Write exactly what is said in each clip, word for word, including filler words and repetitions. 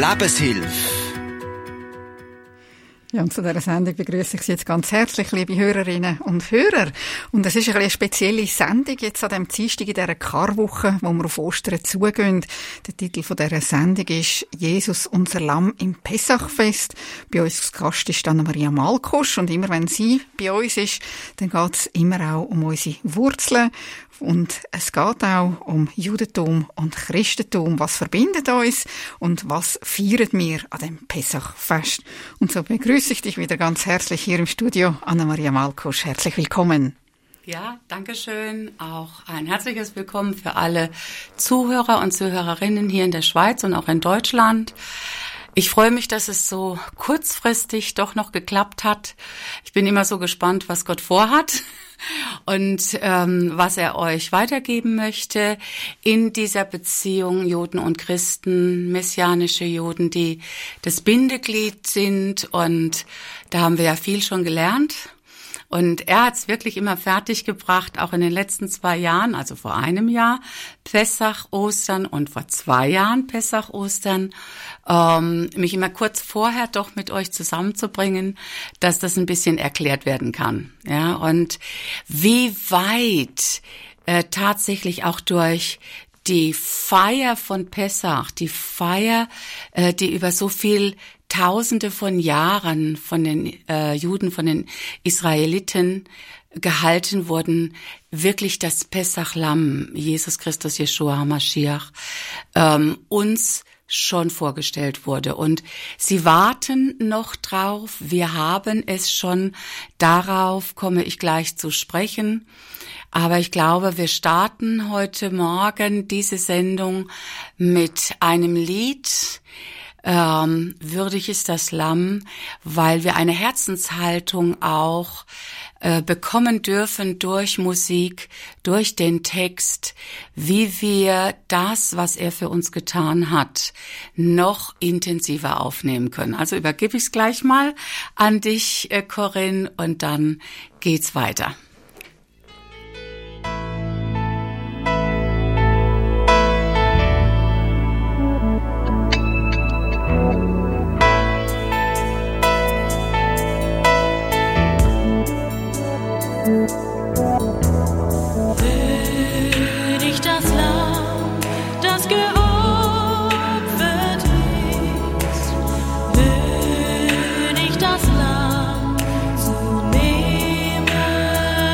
Lebenshilfe. Ja, und zu dieser Sendung begrüße ich Sie jetzt ganz herzlich, liebe Hörerinnen und Hörer. Und es ist eine spezielle Sendung jetzt an diesem Dienstag in dieser Karwoche, wo wir auf Ostern zugehen. Der Titel von dieser Sendung ist «Jesus, unser Lamm im Pessachfest». Bei uns als Gast ist Anna-Maria Malkosch. Und immer wenn sie bei uns ist, dann geht es immer auch um unsere Wurzeln. Und es geht auch um Judentum und Christentum. Was verbindet uns und was feiern wir an dem Pessachfest? Und so begrüße ich dich wieder ganz herzlich hier im Studio, Anna-Maria Malkosch. Herzlich willkommen. Ja, danke schön. Auch ein herzliches Willkommen für alle Zuhörer und Zuhörerinnen hier in der Schweiz und auch in Deutschland. Ich freue mich, dass es so kurzfristig doch noch geklappt hat. Ich bin immer so gespannt, was Gott vorhat und ähm, was er euch weitergeben möchte in dieser Beziehung Juden und Christen, messianische Juden, die das Bindeglied sind. Und da haben wir ja viel schon gelernt. Und er hat es wirklich immer fertiggebracht, auch in den letzten zwei Jahren, also vor einem Jahr Pessach, Ostern und vor zwei Jahren Pessach, Ostern, ähm, mich immer kurz vorher doch mit euch zusammenzubringen, dass das ein bisschen erklärt werden kann. Ja, und wie weit äh, tatsächlich auch durch die Feier von Pessach, die Feier, äh, die über so viel Tausende von Jahren von den äh, Juden, von den Israeliten gehalten wurden, wirklich das Pessach-Lamm, Jesus Christus, Jeshua HaMashiach, ähm, uns schon vorgestellt wurde. Und sie warten noch drauf. Wir haben es schon. Darauf komme ich gleich zu sprechen. Aber ich glaube, wir starten heute Morgen diese Sendung mit einem Lied. Ähm, würdig ist das Lamm, weil wir eine Herzenshaltung auch äh, bekommen dürfen durch Musik, durch den Text, wie wir das, was er für uns getan hat, noch intensiver aufnehmen können. Also übergebe ich es gleich mal an dich, äh, Corinne, und dann geht's weiter. Würdig das Lamm, das geopfert ist, würdig das Lamm zu nehmen.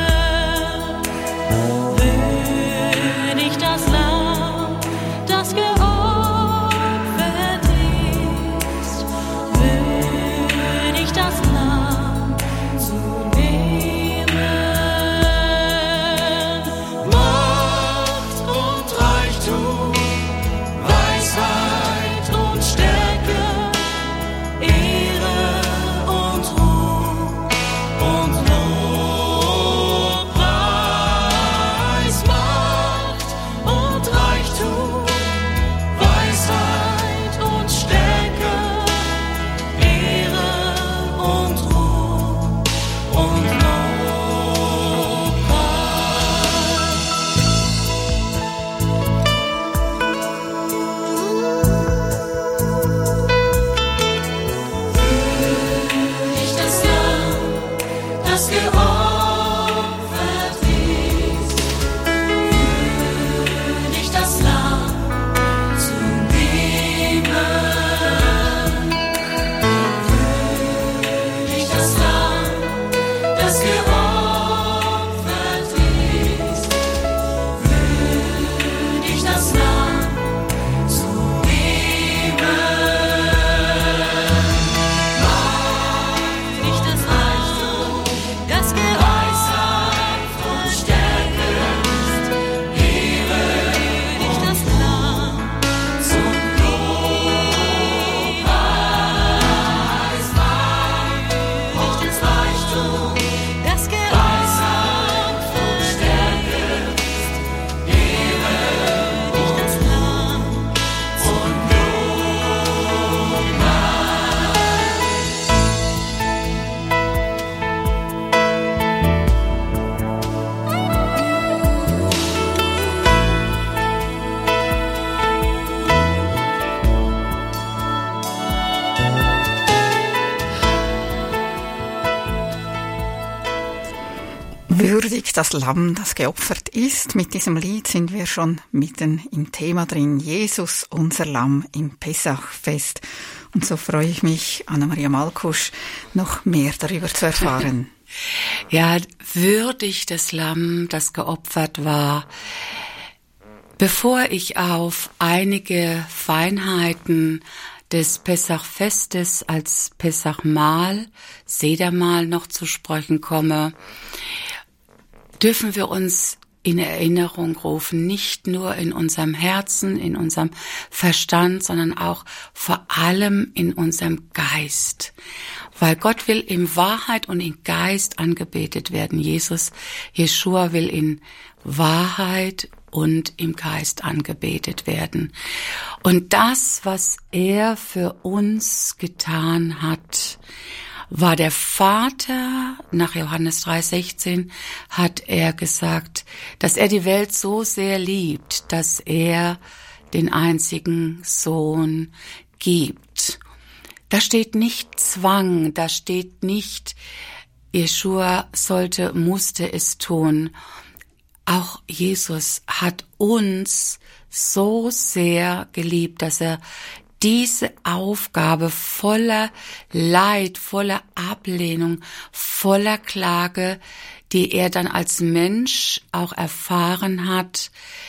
Würdig das Lamm, das geopfert ist. Mit diesem Lied sind wir schon mitten im Thema drin. Jesus, unser Lamm im Pessachfest. Und so freue ich mich, Anna-Maria Malkusch, noch mehr darüber zu erfahren. Ja, würdig das Lamm, das geopfert war. Bevor ich auf einige Feinheiten des Pessachfestes als Pessachmahl, Sedermahl noch zu sprechen komme, dürfen wir uns in Erinnerung rufen, nicht nur in unserem Herzen, in unserem Verstand, sondern auch vor allem in unserem Geist. Weil Gott will in Wahrheit und in Geist angebetet werden. Jesus, Jeschua will in Wahrheit und im Geist angebetet werden. Und das, was er für uns getan hat, war der Vater, nach Johannes drei sechzehn hat er gesagt, dass er die Welt so sehr liebt, dass er den einzigen Sohn gibt. Da steht nicht Zwang, da steht nicht, Jeschua sollte, musste es tun. Auch Jesus hat uns so sehr geliebt, dass er diese Aufgabe voller Leid, voller Ablehnung, voller Klage, die er dann als Mensch auch erfahren hat,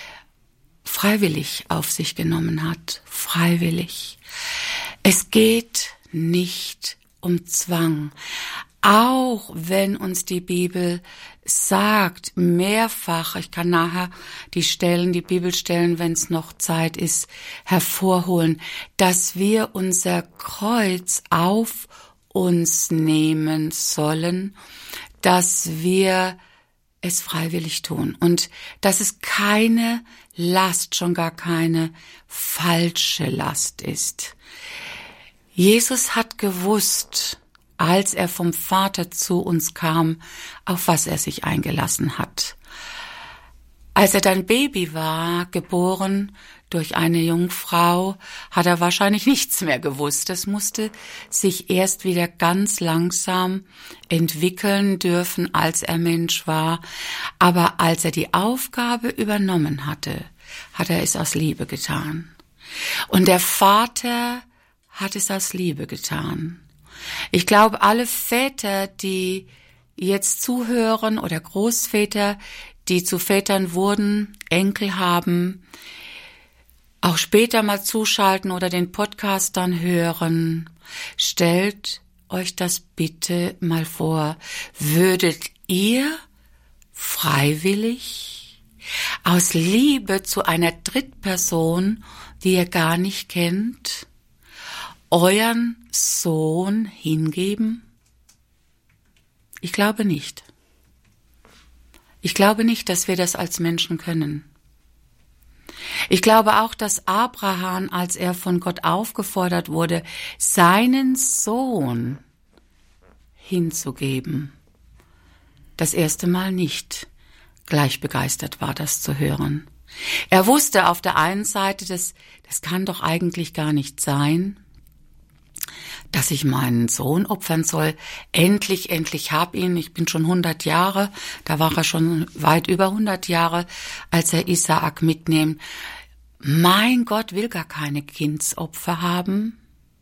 freiwillig auf sich genommen hat. Freiwillig. Es geht nicht um Zwang. Auch wenn uns die Bibel sagt, mehrfach, ich kann nachher die Stellen, die Bibelstellen, wenn es noch Zeit ist, hervorholen, dass wir unser Kreuz auf uns nehmen sollen, dass wir es freiwillig tun und dass es keine Last, schon gar keine falsche Last ist. Jesus hat gewusst, als er vom Vater zu uns kam, auf was er sich eingelassen hat. Als er dann Baby war, geboren durch eine Jungfrau, hat er wahrscheinlich nichts mehr gewusst. Das musste sich erst wieder ganz langsam entwickeln dürfen, als er Mensch war. Aber als er die Aufgabe übernommen hatte, hat er es aus Liebe getan. Und der Vater hat es aus Liebe getan. Ich glaube, alle Väter, die jetzt zuhören oder Großväter, die zu Vätern wurden, Enkel haben, auch später mal zuschalten oder den Podcast dann hören, stellt euch das bitte mal vor. Würdet ihr freiwillig aus Liebe zu einer Drittperson, die ihr gar nicht kennt, euren Sohn hingeben? Ich glaube nicht. Ich glaube nicht, dass wir das als Menschen können. Ich glaube auch, dass Abraham, als er von Gott aufgefordert wurde, seinen Sohn hinzugeben, das erste Mal nicht gleich begeistert war, das zu hören. Er wusste auf der einen Seite, das, das kann doch eigentlich gar nicht sein, dass ich meinen Sohn opfern soll. Endlich, endlich hab ihn. Ich bin schon hundert Jahre, da war er schon weit über hundert Jahre, als er Isaak mitnimmt. Mein Gott will gar keine Kindsopfer haben.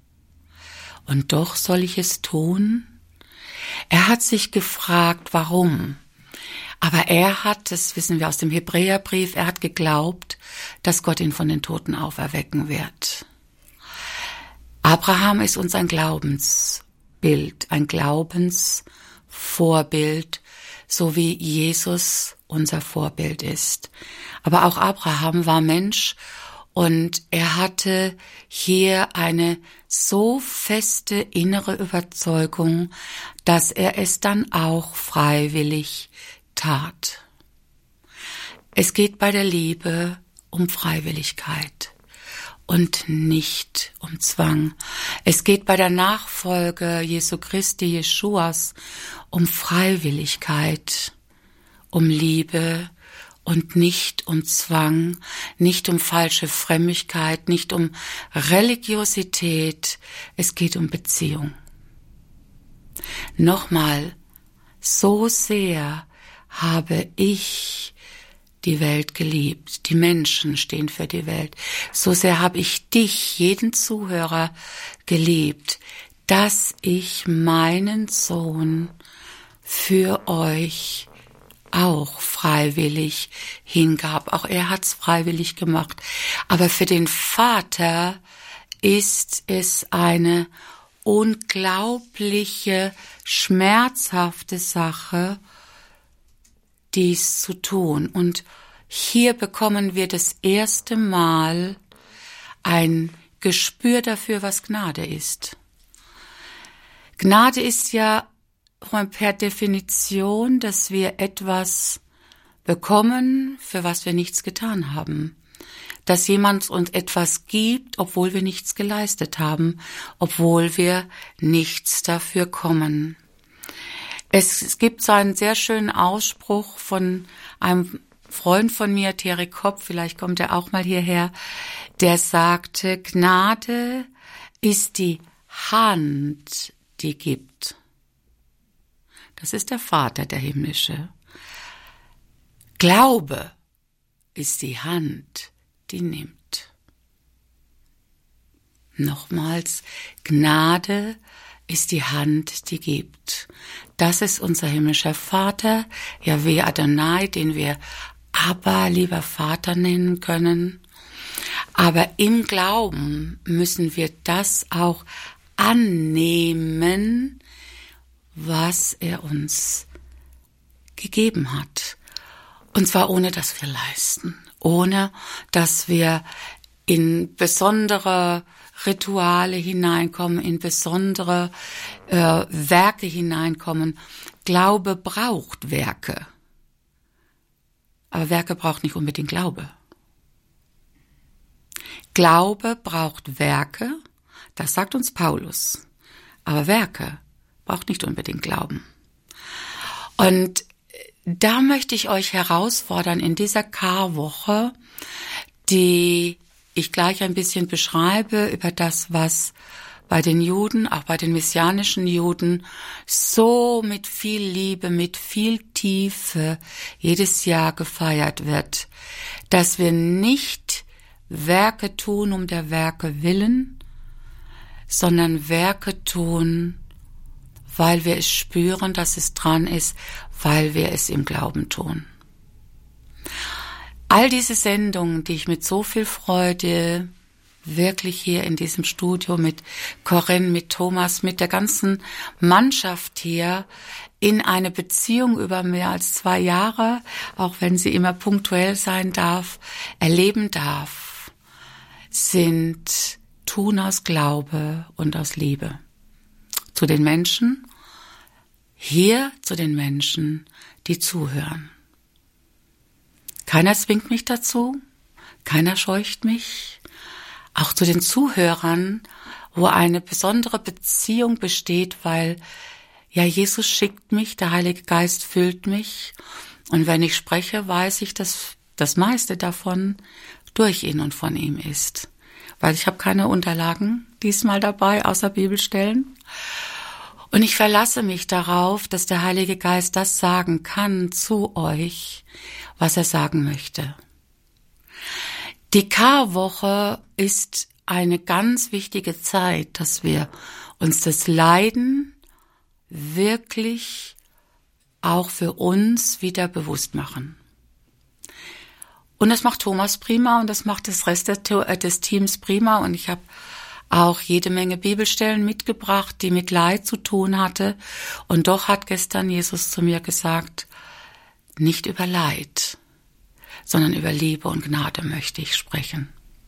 Und doch soll ich es tun? Er hat sich gefragt, warum. Aber er hat, das wissen wir aus dem Hebräerbrief, er hat geglaubt, dass Gott ihn von den Toten auferwecken wird. Abraham ist uns ein Glaubensbild, ein Glaubensvorbild, so wie Jesus unser Vorbild ist. Aber auch Abraham war Mensch und er hatte hier eine so feste innere Überzeugung, dass er es dann auch freiwillig tat. Es geht bei der Liebe um Freiwilligkeit und nicht um Zwang. Es geht bei der Nachfolge Jesu Christi, Jeschuas, um Freiwilligkeit, um Liebe und nicht um Zwang, nicht um falsche Frömmigkeit, nicht um Religiosität. Es geht um Beziehung. Nochmal, so sehr habe ich die Welt geliebt. Die Menschen stehen für die Welt. So sehr habe ich dich, jeden Zuhörer, geliebt, dass ich meinen Sohn für euch auch freiwillig hingab. Auch er hat's freiwillig gemacht. Aber für den Vater ist es eine unglaubliche, schmerzhafte Sache, dies zu tun. Und hier bekommen wir das erste Mal ein Gespür dafür, was Gnade ist. Gnade ist ja per Definition, dass wir etwas bekommen, für was wir nichts getan haben. Dass jemand uns etwas gibt, obwohl wir nichts geleistet haben, obwohl wir nichts dafür kommen. Es, es gibt so einen sehr schönen Ausspruch von einem Freund von mir, Thierry Kopp, vielleicht kommt er auch mal hierher, der sagte, Gnade ist die Hand, die gibt. Das ist der Vater, der Himmlische. Glaube ist die Hand, die nimmt. Nochmals, Gnade ist die Hand, die gibt. Das ist unser himmlischer Vater, Jahwe Adonai, den wir Abba, lieber Vater, nennen können. Aber im Glauben müssen wir das auch annehmen, was er uns gegeben hat. Und zwar ohne, dass wir leisten, ohne, dass wir in besondere Rituale hineinkommen, in besondere äh, Werke hineinkommen. Glaube braucht Werke. Aber Werke braucht nicht unbedingt Glaube. Glaube braucht Werke, das sagt uns Paulus. Aber Werke braucht nicht unbedingt Glauben. Und da möchte ich euch herausfordern in dieser Karwoche, die ich gleich ein bisschen beschreibe über das, was bei den Juden, auch bei den messianischen Juden, so mit viel Liebe, mit viel Tiefe jedes Jahr gefeiert wird, dass wir nicht Werke tun um der Werke willen, sondern Werke tun, weil wir es spüren, dass es dran ist, weil wir es im Glauben tun. All diese Sendungen, die ich mit so viel Freude wirklich hier in diesem Studio mit Corinne, mit Thomas, mit der ganzen Mannschaft hier in eine Beziehung über mehr als zwei Jahre, auch wenn sie immer punktuell sein darf, erleben darf, sind tun aus Glaube und aus Liebe. Zu den Menschen, hier zu den Menschen, die zuhören. Keiner zwingt mich dazu, keiner scheucht mich. Auch zu den Zuhörern, wo eine besondere Beziehung besteht, weil ja Jesus schickt mich, der Heilige Geist füllt mich. Und wenn ich spreche, weiß ich, dass das meiste davon durch ihn und von ihm ist. Weil ich habe keine Unterlagen diesmal dabei, außer Bibelstellen. Und ich verlasse mich darauf, dass der Heilige Geist das sagen kann zu euch, was er sagen möchte. Die Karwoche ist eine ganz wichtige Zeit, dass wir uns das Leiden wirklich auch für uns wieder bewusst machen. Und das macht Thomas prima und das macht das Rest des Teams prima. Und ich habe auch jede Menge Bibelstellen mitgebracht, die mit Leid zu tun hatte. Und doch hat gestern Jesus zu mir gesagt, nicht über Leid, sondern über Liebe und Gnade möchte ich sprechen.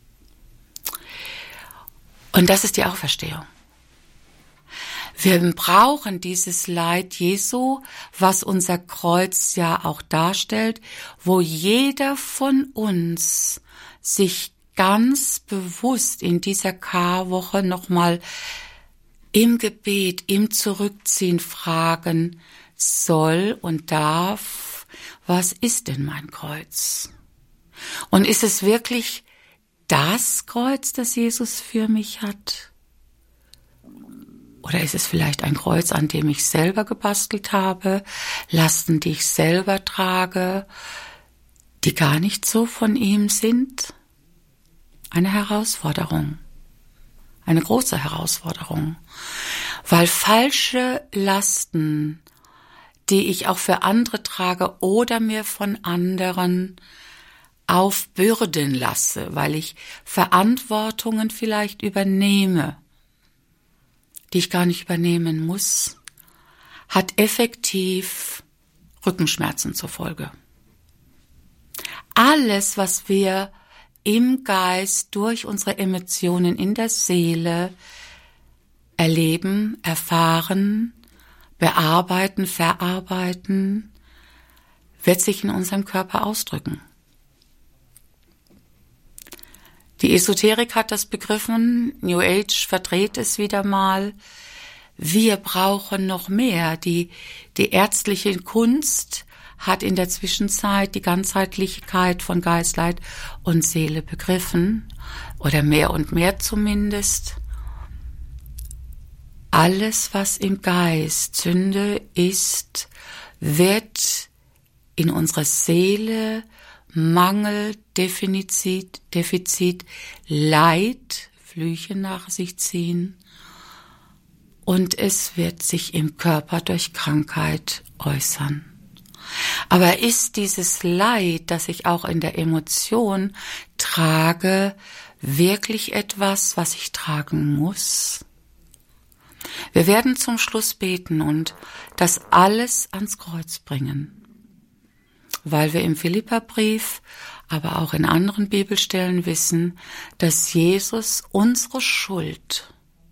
Und das ist die Auferstehung. Wir brauchen dieses Leid Jesu, was unser Kreuz ja auch darstellt, wo jeder von uns sich ganz bewusst in dieser Karwoche nochmal im Gebet, im Zurückziehen fragen soll und darf, was ist denn mein Kreuz? Und ist es wirklich das Kreuz, das Jesus für mich hat? Oder ist es vielleicht ein Kreuz, an dem ich selber gebastelt habe, Lasten, die ich selber trage, die gar nicht so von ihm sind? Eine Herausforderung, eine große Herausforderung, weil falsche Lasten, die ich auch für andere trage oder mir von anderen aufbürden lasse, weil ich Verantwortungen vielleicht übernehme, die ich gar nicht übernehmen muss, hat effektiv Rückenschmerzen zur Folge. Alles, was wir im Geist durch unsere Emotionen in der Seele erleben, erfahren, bearbeiten, verarbeiten, wird sich in unserem Körper ausdrücken. Die Esoterik hat das begriffen, New Age verdreht es wieder mal. Wir brauchen noch mehr. Die, die ärztliche Kunst hat in der Zwischenzeit die Ganzheitlichkeit von Geist, Leib und Seele begriffen, oder mehr und mehr zumindest. Alles, was im Geist Sünde ist, wird in unserer Seele Mangel, Defizit, Defizit, Leid, Flüche nach sich ziehen, und es wird sich im Körper durch Krankheit äußern. Aber ist dieses Leid, das ich auch in der Emotion trage, wirklich etwas, was ich tragen muss? Wir werden zum Schluss beten und das alles ans Kreuz bringen, weil wir im Philipperbrief, aber auch in anderen Bibelstellen wissen, dass Jesus unsere Schuld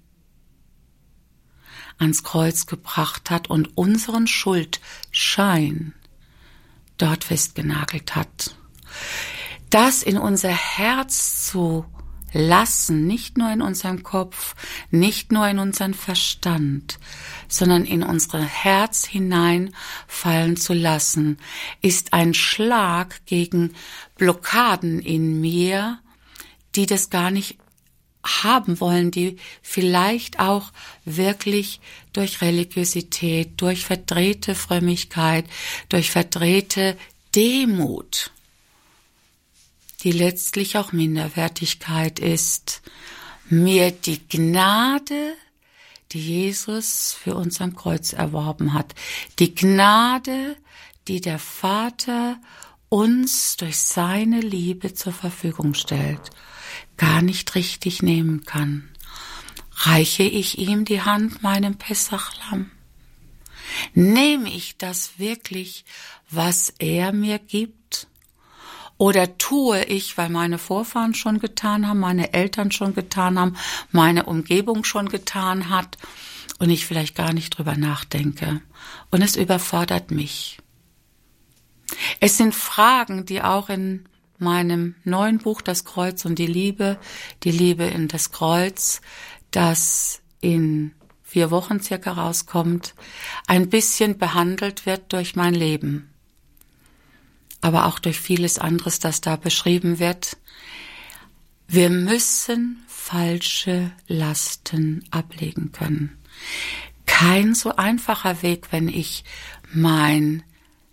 ans Kreuz gebracht hat und unseren Schuldschein dort festgenagelt hat. Das in unser Herz zu lassen, nicht nur in unserem Kopf, nicht nur in unseren Verstand, sondern in unser Herz hineinfallen zu lassen, ist ein Schlag gegen Blockaden in mir, die das gar nicht haben wollen, die vielleicht auch wirklich durch Religiosität, durch verdrehte Frömmigkeit, durch verdrehte Demut, die letztlich auch Minderwertigkeit ist, mir die Gnade, die Jesus für uns am Kreuz erworben hat, die Gnade, die der Vater uns durch seine Liebe zur Verfügung stellt, gar nicht richtig nehmen kann. Reiche ich ihm die Hand, meinem Pessachlamm? Nehme ich das wirklich, was er mir gibt? Oder tue ich, weil meine Vorfahren schon getan haben, meine Eltern schon getan haben, meine Umgebung schon getan hat und ich vielleicht gar nicht drüber nachdenke? Und es überfordert mich. Es sind Fragen, die auch in meinem neuen Buch Das Kreuz und die Liebe, die Liebe in das Kreuz, das in vier Wochen circa rauskommt, ein bisschen behandelt wird durch mein Leben. Aber auch durch vieles anderes, das da beschrieben wird. Wir müssen falsche Lasten ablegen können. Kein so einfacher Weg, wenn ich mein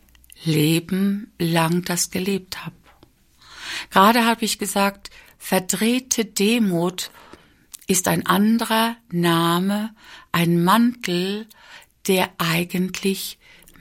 Leben lang das gelebt habe. Gerade habe ich gesagt, verdrehte Demut ist ein anderer Name, ein Mantel, der eigentlich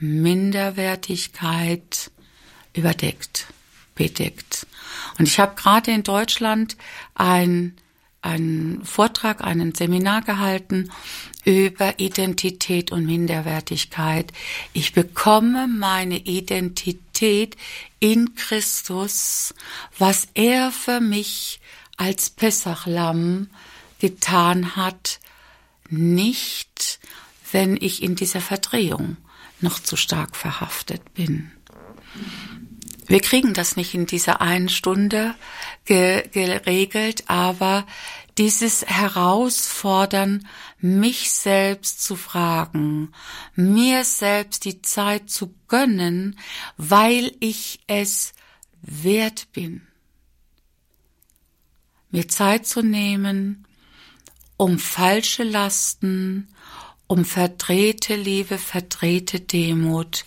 Minderwertigkeit überdeckt, bedeckt. Und ich habe gerade in Deutschland ein, einen Vortrag, ein Seminar gehalten über Identität und Minderwertigkeit. Ich bekomme meine Identität in Christus, was er für mich als Pessachlamm getan hat, nicht, wenn ich in dieser Verdrehung noch zu stark verhaftet bin. Wir kriegen das nicht in dieser einen Stunde ge- geregelt, aber dieses Herausfordern, mich selbst zu fragen, mir selbst die Zeit zu gönnen, weil ich es wert bin, mir Zeit zu nehmen, um falsche Lasten, um verdrehte Liebe, verdrehte Demut,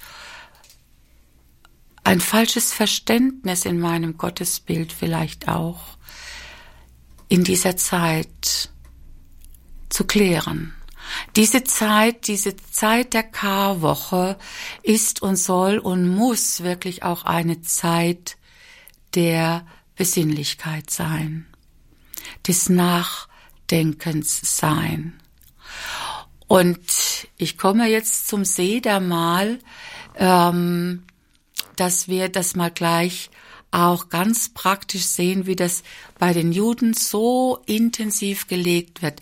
ein falsches Verständnis in meinem Gottesbild vielleicht auch, in dieser Zeit zu klären. Diese Zeit, diese Zeit der Karwoche ist und soll und muss wirklich auch eine Zeit der Besinnlichkeit sein, des Nachdenkens sein. Und ich komme jetzt zum Sedermahl, ähm, dass wir das mal gleich auch ganz praktisch sehen, wie das bei den Juden so intensiv gelegt wird.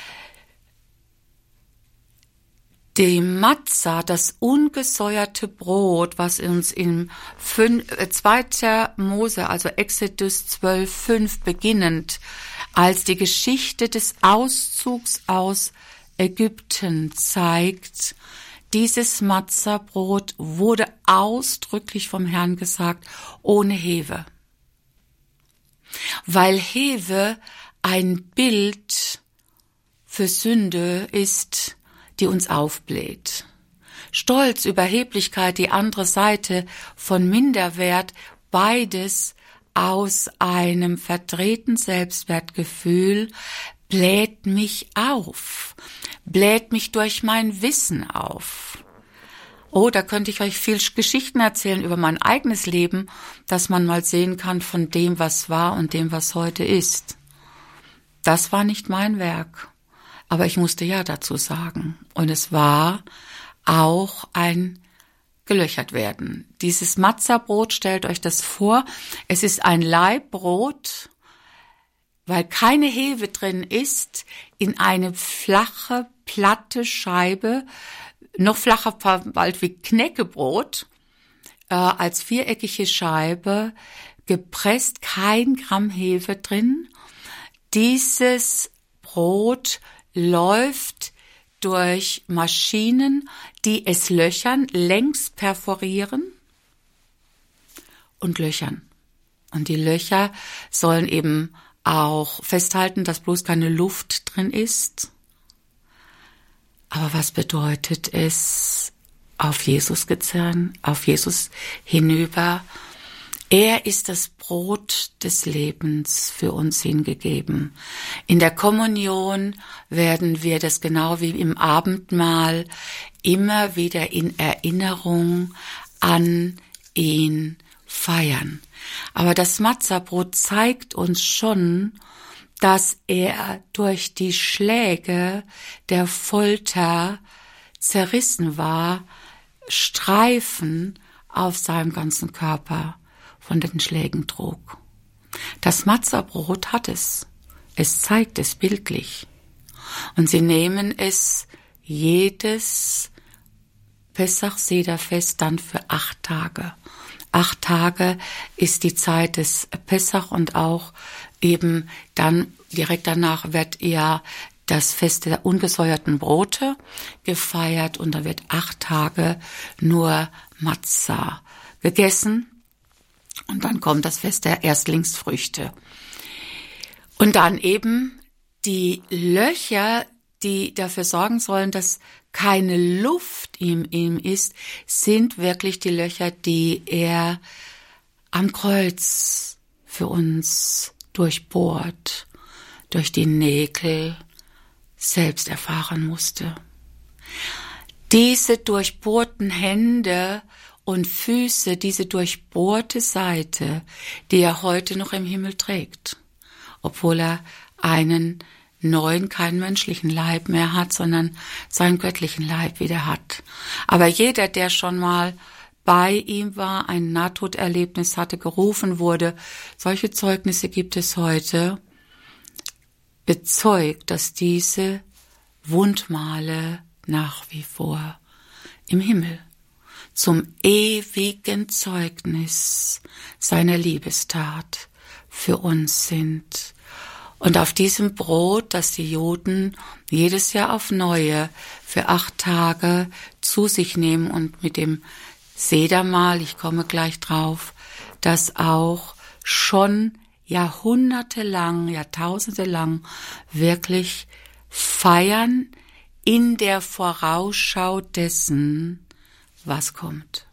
Die Matza, das ungesäuerte Brot, was uns in zweiter Mose, also Exodus zwölf fünf beginnend, als die Geschichte des Auszugs aus Ägypten zeigt, dieses Matza-Brot wurde ausdrücklich vom Herrn gesagt, ohne Hefe. Weil Hefe ein Bild für Sünde ist, die uns aufbläht. Stolz, Überheblichkeit, die andere Seite von Minderwert, beides aus einem verdrehten Selbstwertgefühl bläht mich auf, bläht mich durch mein Wissen auf. Oh, da könnte ich euch viel Geschichten erzählen über mein eigenes Leben, dass man mal sehen kann von dem, was war und dem, was heute ist. Das war nicht mein Werk. Aber ich musste ja dazu sagen. Und es war auch ein gelöchert werden. Dieses Matza-Brot, stellt euch das vor, es ist ein Laibbrot, weil keine Hefe drin ist, in eine flache, platte Scheibe, noch flacher bald wie Knäckebrot, äh, als viereckige Scheibe, gepresst, kein Gramm Hefe drin. Dieses Brot läuft durch Maschinen, die es löchern, längs perforieren und löchern. Und die Löcher sollen eben auch festhalten, dass bloß keine Luft drin ist. Aber was bedeutet es, auf Jesus gezerrt, auf Jesus hinüber? Er ist das Brot des Lebens für uns hingegeben. In der Kommunion werden wir das genau wie im Abendmahl immer wieder in Erinnerung an ihn feiern. Aber das Matza-Brot zeigt uns schon, dass er durch die Schläge der Folter zerrissen war, Streifen auf seinem ganzen Körper von den Schlägen trug. Das Matza-Brot hat es. Es zeigt es bildlich. Und sie nehmen es jedes Pessach-Sederfest dann für acht Tage. Acht Tage ist die Zeit des Pessach und auch eben dann direkt danach wird ja das Fest der ungesäuerten Brote gefeiert und da wird acht Tage nur Matza gegessen. Und dann kommt das Fest der Erstlingsfrüchte. Und dann eben die Löcher, die dafür sorgen sollen, dass keine Luft in ihm ist, sind wirklich die Löcher, die er am Kreuz für uns durchbohrt, durch die Nägel selbst erfahren musste. Diese durchbohrten Hände und Füße, diese durchbohrte Seite, die er heute noch im Himmel trägt, obwohl er einen neuen, keinen menschlichen Leib mehr hat, sondern seinen göttlichen Leib wieder hat. Aber jeder, der schon mal bei ihm war, ein Nahtoderlebnis hatte, gerufen wurde, solche Zeugnisse gibt es heute, bezeugt, dass diese Wundmale nach wie vor im Himmel zum ewigen Zeugnis seiner Liebestat für uns sind. Und auf diesem Brot, das die Juden jedes Jahr auf Neue für acht Tage zu sich nehmen und mit dem Sedermahl, ich komme gleich drauf, das auch schon jahrhundertelang, jahrtausendelang wirklich feiern in der Vorausschau dessen, was kommt.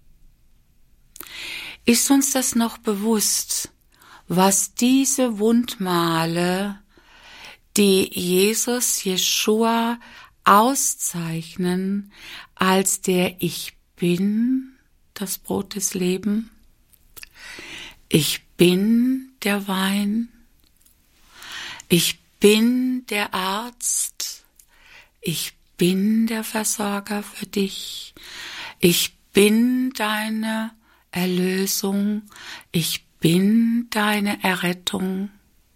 Ist uns das noch bewusst, was diese Wundmale, die Jesus, Jeschua, auszeichnen als der Ich bin, das Brot des Lebens? Ich bin der Wein. Ich bin der Arzt. Ich bin der Versorger für dich. Ich bin deine Erlösung. Ich bin deine Errettung.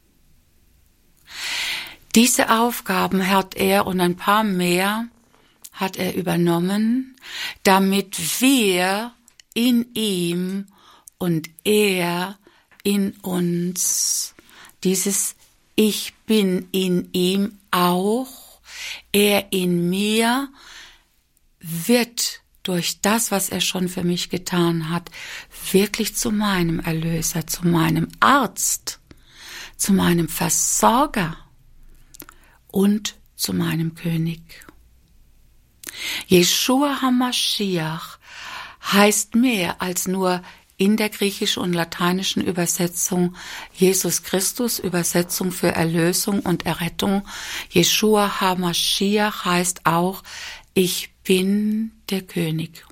Diese Aufgaben hat er und ein paar mehr hat er übernommen, damit wir in ihm und er in uns dieses Ich bin in ihm auch, er in mir wird durch das, was er schon für mich getan hat, wirklich zu meinem Erlöser, zu meinem Arzt, zu meinem Versorger und zu meinem König. Jeschua HaMashiach heißt mehr als nur in der griechischen und lateinischen Übersetzung Jesus Christus, Übersetzung für Erlösung und Errettung. Jeschua HaMashiach heißt auch, ich bin der König.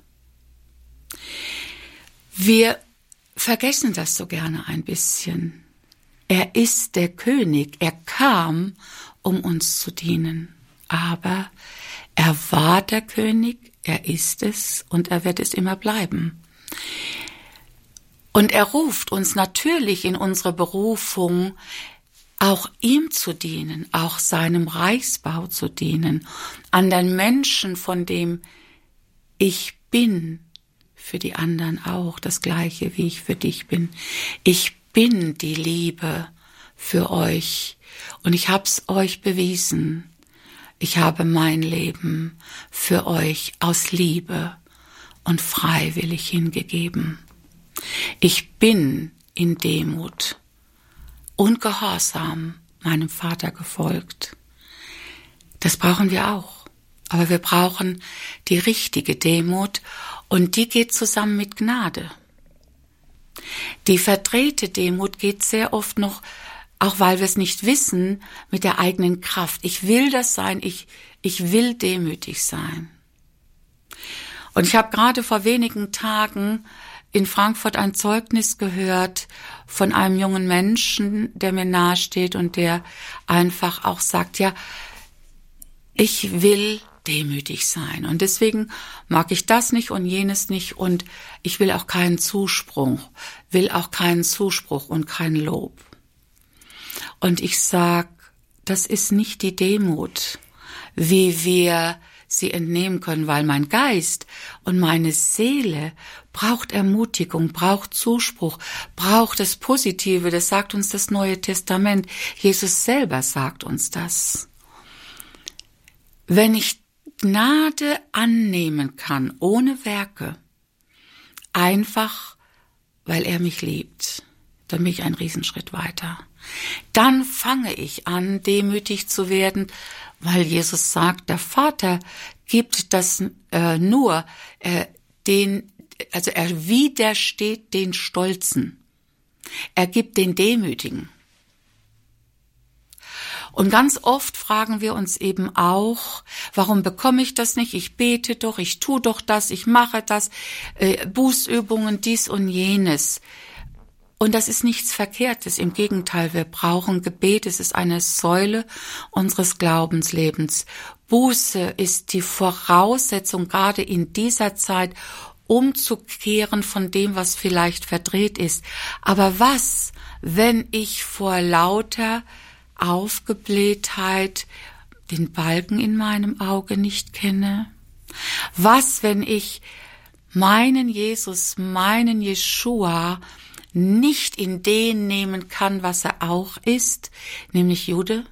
Wir vergessen das so gerne ein bisschen. Er ist der König. Er kam, um uns zu dienen. Aber er war der König, er ist es und er wird es immer bleiben. Und er ruft uns natürlich in unsere Berufung, auch ihm zu dienen, auch seinem Reichsbau zu dienen, anderen Menschen, von dem ich bin, für die anderen auch das Gleiche, wie ich für dich bin. Ich bin die Liebe für euch und ich hab's euch bewiesen. Ich habe mein Leben für euch aus Liebe und freiwillig hingegeben. Ich bin in Demut und Gehorsam meinem Vater gefolgt. Das brauchen wir auch. Aber wir brauchen die richtige Demut und die geht zusammen mit Gnade. Die verdrehte Demut geht sehr oft noch, auch weil wir es nicht wissen, mit der eigenen Kraft. Ich will das sein, ich, ich will demütig sein. Und ich habe gerade vor wenigen Tagen in Frankfurt ein Zeugnis gehört von einem jungen Menschen, der mir nahesteht und der einfach auch sagt, ja, ich will demütig sein und deswegen mag ich das nicht und jenes nicht und ich will auch keinen Zuspruch, will auch keinen Zuspruch und kein Lob. Und ich sag, das ist nicht die Demut, wie wir sie entnehmen können, weil mein Geist und meine Seele braucht Ermutigung, braucht Zuspruch, braucht das Positive, das sagt uns das Neue Testament. Jesus selber sagt uns das. Wenn ich Gnade annehmen kann, ohne Werke, einfach, weil er mich liebt, dann bin ich einen Riesenschritt weiter. Dann fange ich an, demütig zu werden, weil Jesus sagt, der Vater gibt das äh, nur äh, den, also er widersteht den Stolzen. Er gibt den Demütigen. Und ganz oft fragen wir uns eben auch, warum bekomme ich das nicht? Ich bete doch, ich tue doch das, ich mache das, äh, Bußübungen, dies und jenes. Und das ist nichts Verkehrtes, im Gegenteil, wir brauchen Gebet, es ist eine Säule unseres Glaubenslebens. Buße ist die Voraussetzung, gerade in dieser Zeit, umzukehren von dem, was vielleicht verdreht ist. Aber was, wenn ich vor lauter Aufgeblähtheit den Balken in meinem Auge nicht kenne? Was, wenn ich meinen Jesus, meinen Jeschua nicht in den nehmen kann, was er auch ist, nämlich Jude?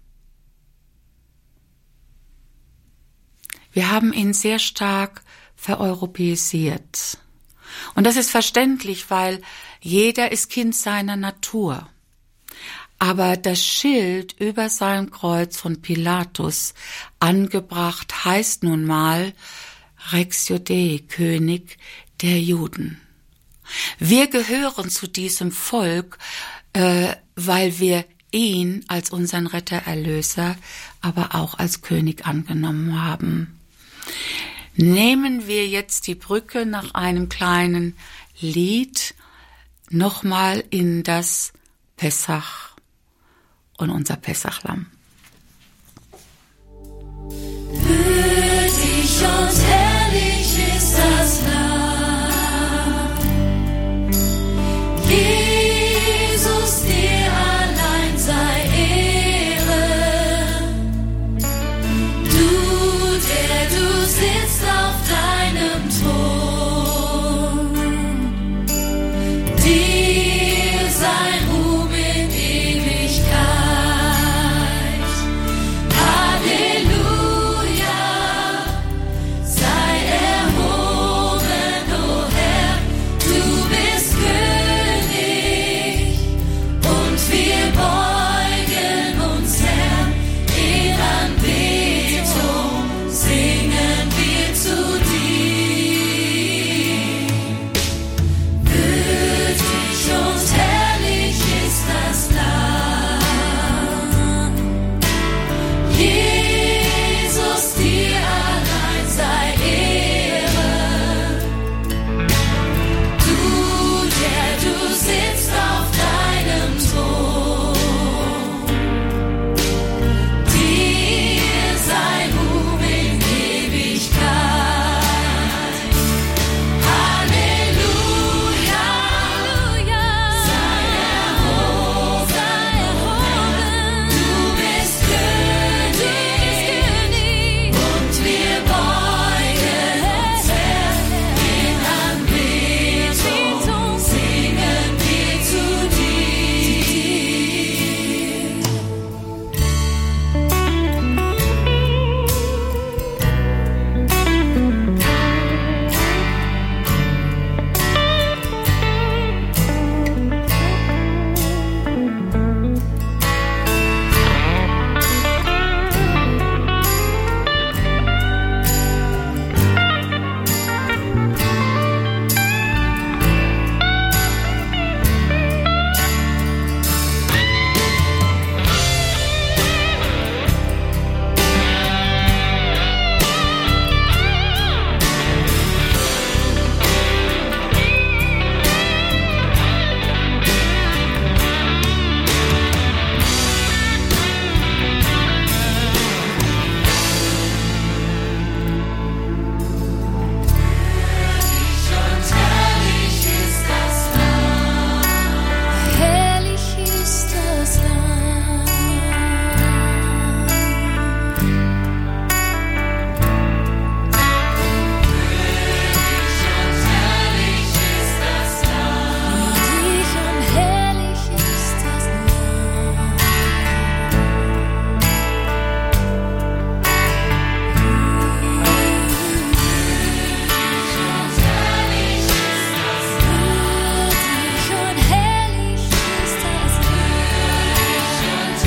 Wir haben ihn sehr stark vereuropäisiert. Und das ist verständlich, weil jeder ist Kind seiner Natur. Aber das Schild über seinem Kreuz von Pilatus angebracht heißt nun mal Rex Judäi, König der Juden. Wir gehören zu diesem Volk, äh, weil wir ihn als unseren Retter, Erlöser, aber auch als König angenommen haben. Nehmen wir jetzt die Brücke nach einem kleinen Lied nochmal in das Pessach und unser Pessachlamm. Würdig und herrlich ist das Lamm. Jesus, dir allein sei Ehre. Du, der du sitzt auf deinem Thron, dir sei Ruhm in Ewigkeit. Halleluja, sei erhoben, o Herr, du bist König, und wir beugen uns, Herr, in Anbetung, singen wir zu dir. Würdig und herrlich ist das Lamm. Jesus, dir allein sei Ehre. Du, der du sitzt auf deinem Thron, dir sei Ruhm in Ewigkeit. Halleluja, sei erhoben, du bist König, und wir beugen uns, Herr, in Anbetung, singen wir zu dir. Herrlich ist das Lamm. Herrlich ist das Lamm. Würdig und herrlich ist das Lamm. Würdig und herrlich ist das Lamm.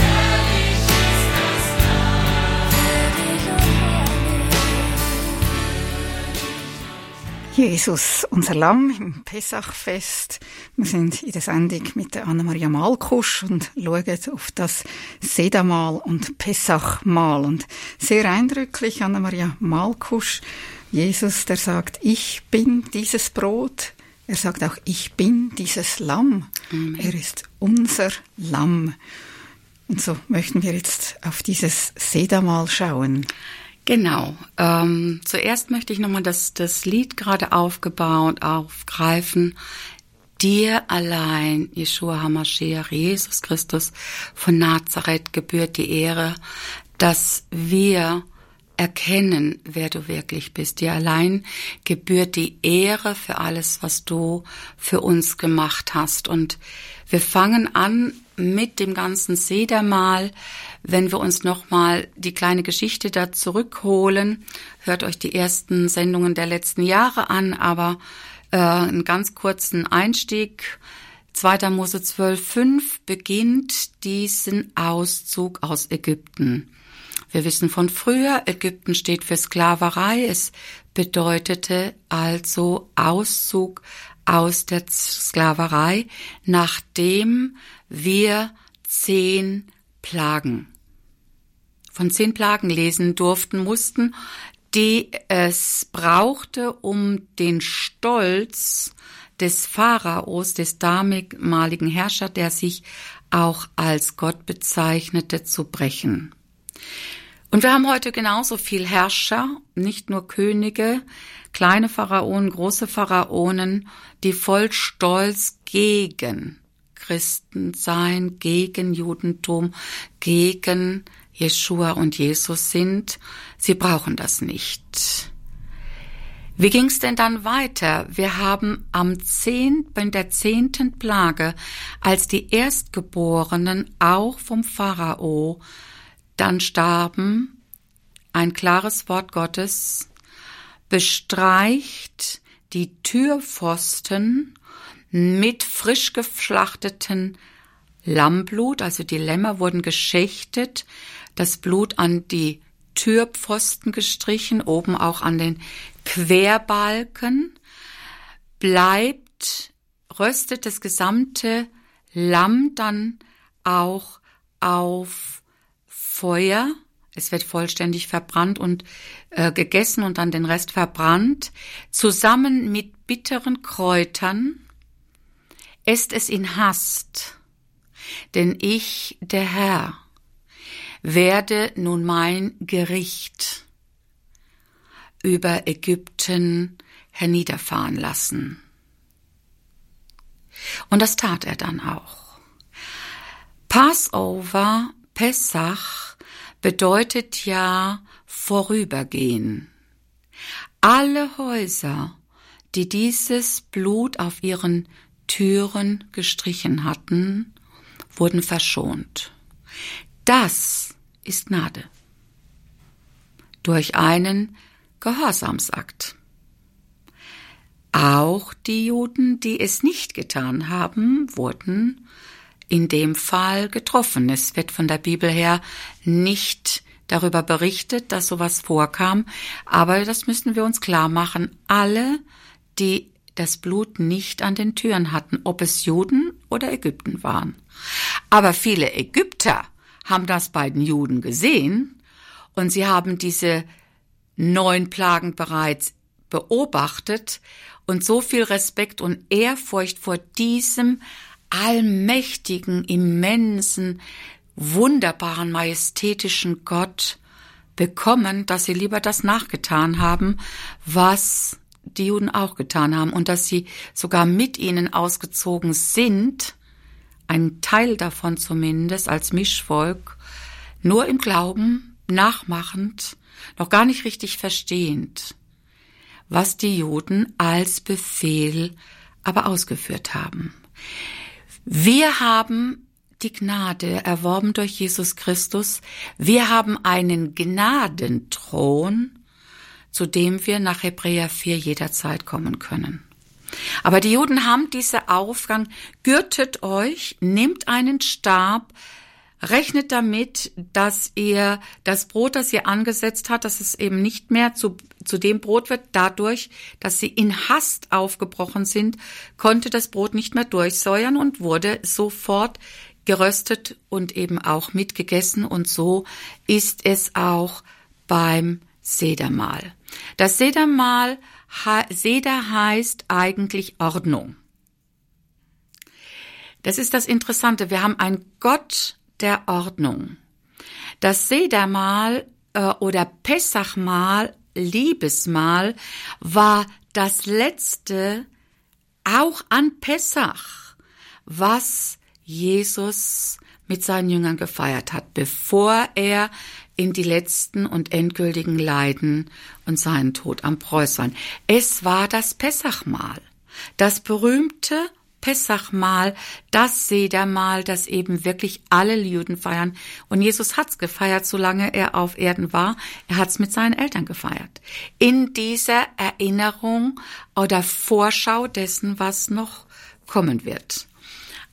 Würdig und herrlich. Jesus, unser Lamm im Pessachfest. Wir sind in der Sendung mit der Anna-Maria Malkusch und schauen auf das Sedermahl und Pessachmahl. Und sehr eindrücklich, Anna-Maria Malkusch, Jesus, der sagt, ich bin dieses Brot. Er sagt auch, ich bin dieses Lamm. Amen. Er ist unser Lamm. Und so möchten wir jetzt auf dieses Sedermahl schauen. Genau. Ähm, zuerst möchte ich nochmal das, das Lied gerade aufgebaut, aufgreifen. Dir allein, Yeshua HaMashiach, Jesus Christus von Nazareth, gebührt die Ehre, dass wir erkennen, wer du wirklich bist. Dir allein gebührt die Ehre für alles, was du für uns gemacht hast. Und wir fangen an mit dem ganzen Sedermahl. Wenn wir uns nochmal die kleine Geschichte da zurückholen, hört euch die ersten Sendungen der letzten Jahre an, aber äh, einen ganz kurzen Einstieg. zweiter. Mose zwölf fünf beginnt diesen Auszug aus Ägypten. Wir wissen von früher, Ägypten steht für Sklaverei. Es bedeutete also Auszug aus der Sklaverei, nachdem wir zehn Plagen von zehn Plagen lesen durften, mussten, die es brauchte, um den Stolz des Pharaos, des damaligen Herrschers, der sich auch als Gott bezeichnete, zu brechen. Und wir haben heute genauso viel Herrscher, nicht nur Könige, kleine Pharaonen, große Pharaonen, die voll Stolz gegen Christen sein, gegen Judentum, gegen Jeschua und Jesus sind. Sie brauchen das nicht. Wie ging's denn dann weiter? Wir haben am zehnten, bei der zehnten Plage, als die Erstgeborenen auch vom Pharao dann starben, ein klares Wort Gottes, bestreicht die Türpfosten mit frisch geschlachteten Lammblut, also die Lämmer wurden geschächtet, das Blut an die Türpfosten gestrichen, oben auch an den Querbalken, bleibt, röstet das gesamte Lamm dann auch auf Feuer. Es wird vollständig verbrannt und äh, gegessen und dann den Rest verbrannt, zusammen mit bitteren Kräutern. Esst es in Hast, denn ich, der Herr, werde nun mein Gericht über Ägypten herniederfahren lassen. Und das tat er dann auch. Passover, Pessach, bedeutet ja vorübergehen. Alle Häuser, die dieses Blut auf ihren Türen gestrichen hatten, wurden verschont. Das ist Gnade. Durch einen Gehorsamsakt. Auch die Juden, die es nicht getan haben, wurden in dem Fall getroffen. Es wird von der Bibel her nicht darüber berichtet, dass sowas vorkam, aber das müssen wir uns klar machen. Alle, die das Blut nicht an den Türen hatten, ob es Juden oder Ägypten waren. Aber viele Ägypter haben das bei den Juden gesehen und sie haben diese neun Plagen bereits beobachtet und so viel Respekt und Ehrfurcht vor diesem allmächtigen, immensen, wunderbaren, majestätischen Gott bekommen, dass sie lieber das nachgetan haben, was die Juden auch getan haben und dass sie sogar mit ihnen ausgezogen sind, ein Teil davon zumindest als Mischvolk, nur im Glauben, nachmachend, noch gar nicht richtig verstehend, was die Juden als Befehl aber ausgeführt haben. Wir haben die Gnade erworben durch Jesus Christus. Wir haben einen Gnadenthron, zu dem wir nach Hebräer vier jederzeit kommen können. Aber die Juden haben diesen Aufgang, gürtet euch, nehmt einen Stab, rechnet damit, dass ihr das Brot, das ihr angesetzt habt, dass es eben nicht mehr zu, zu dem Brot wird. Dadurch, dass sie in Hast aufgebrochen sind, konnte das Brot nicht mehr durchsäuern und wurde sofort geröstet und eben auch mitgegessen. Und so ist es auch beim Sedermahl. Das Sedermahl, Seder heißt eigentlich Ordnung. Das ist das Interessante. Wir haben einen Gott der Ordnung. Das Sedermahl äh, oder Pessachmahl, Liebesmahl, war das letzte, auch an Pessach, was Jesus mit seinen Jüngern gefeiert hat, bevor er in die letzten und endgültigen Leiden und seinen Tod am Kreuz war. Es war das Pessachmahl, das berühmte Pessachmahl, das Sedermahl, das eben wirklich alle Juden feiern. Und Jesus hat's gefeiert, solange er auf Erden war. Er hat's mit seinen Eltern gefeiert. In dieser Erinnerung oder Vorschau dessen, was noch kommen wird.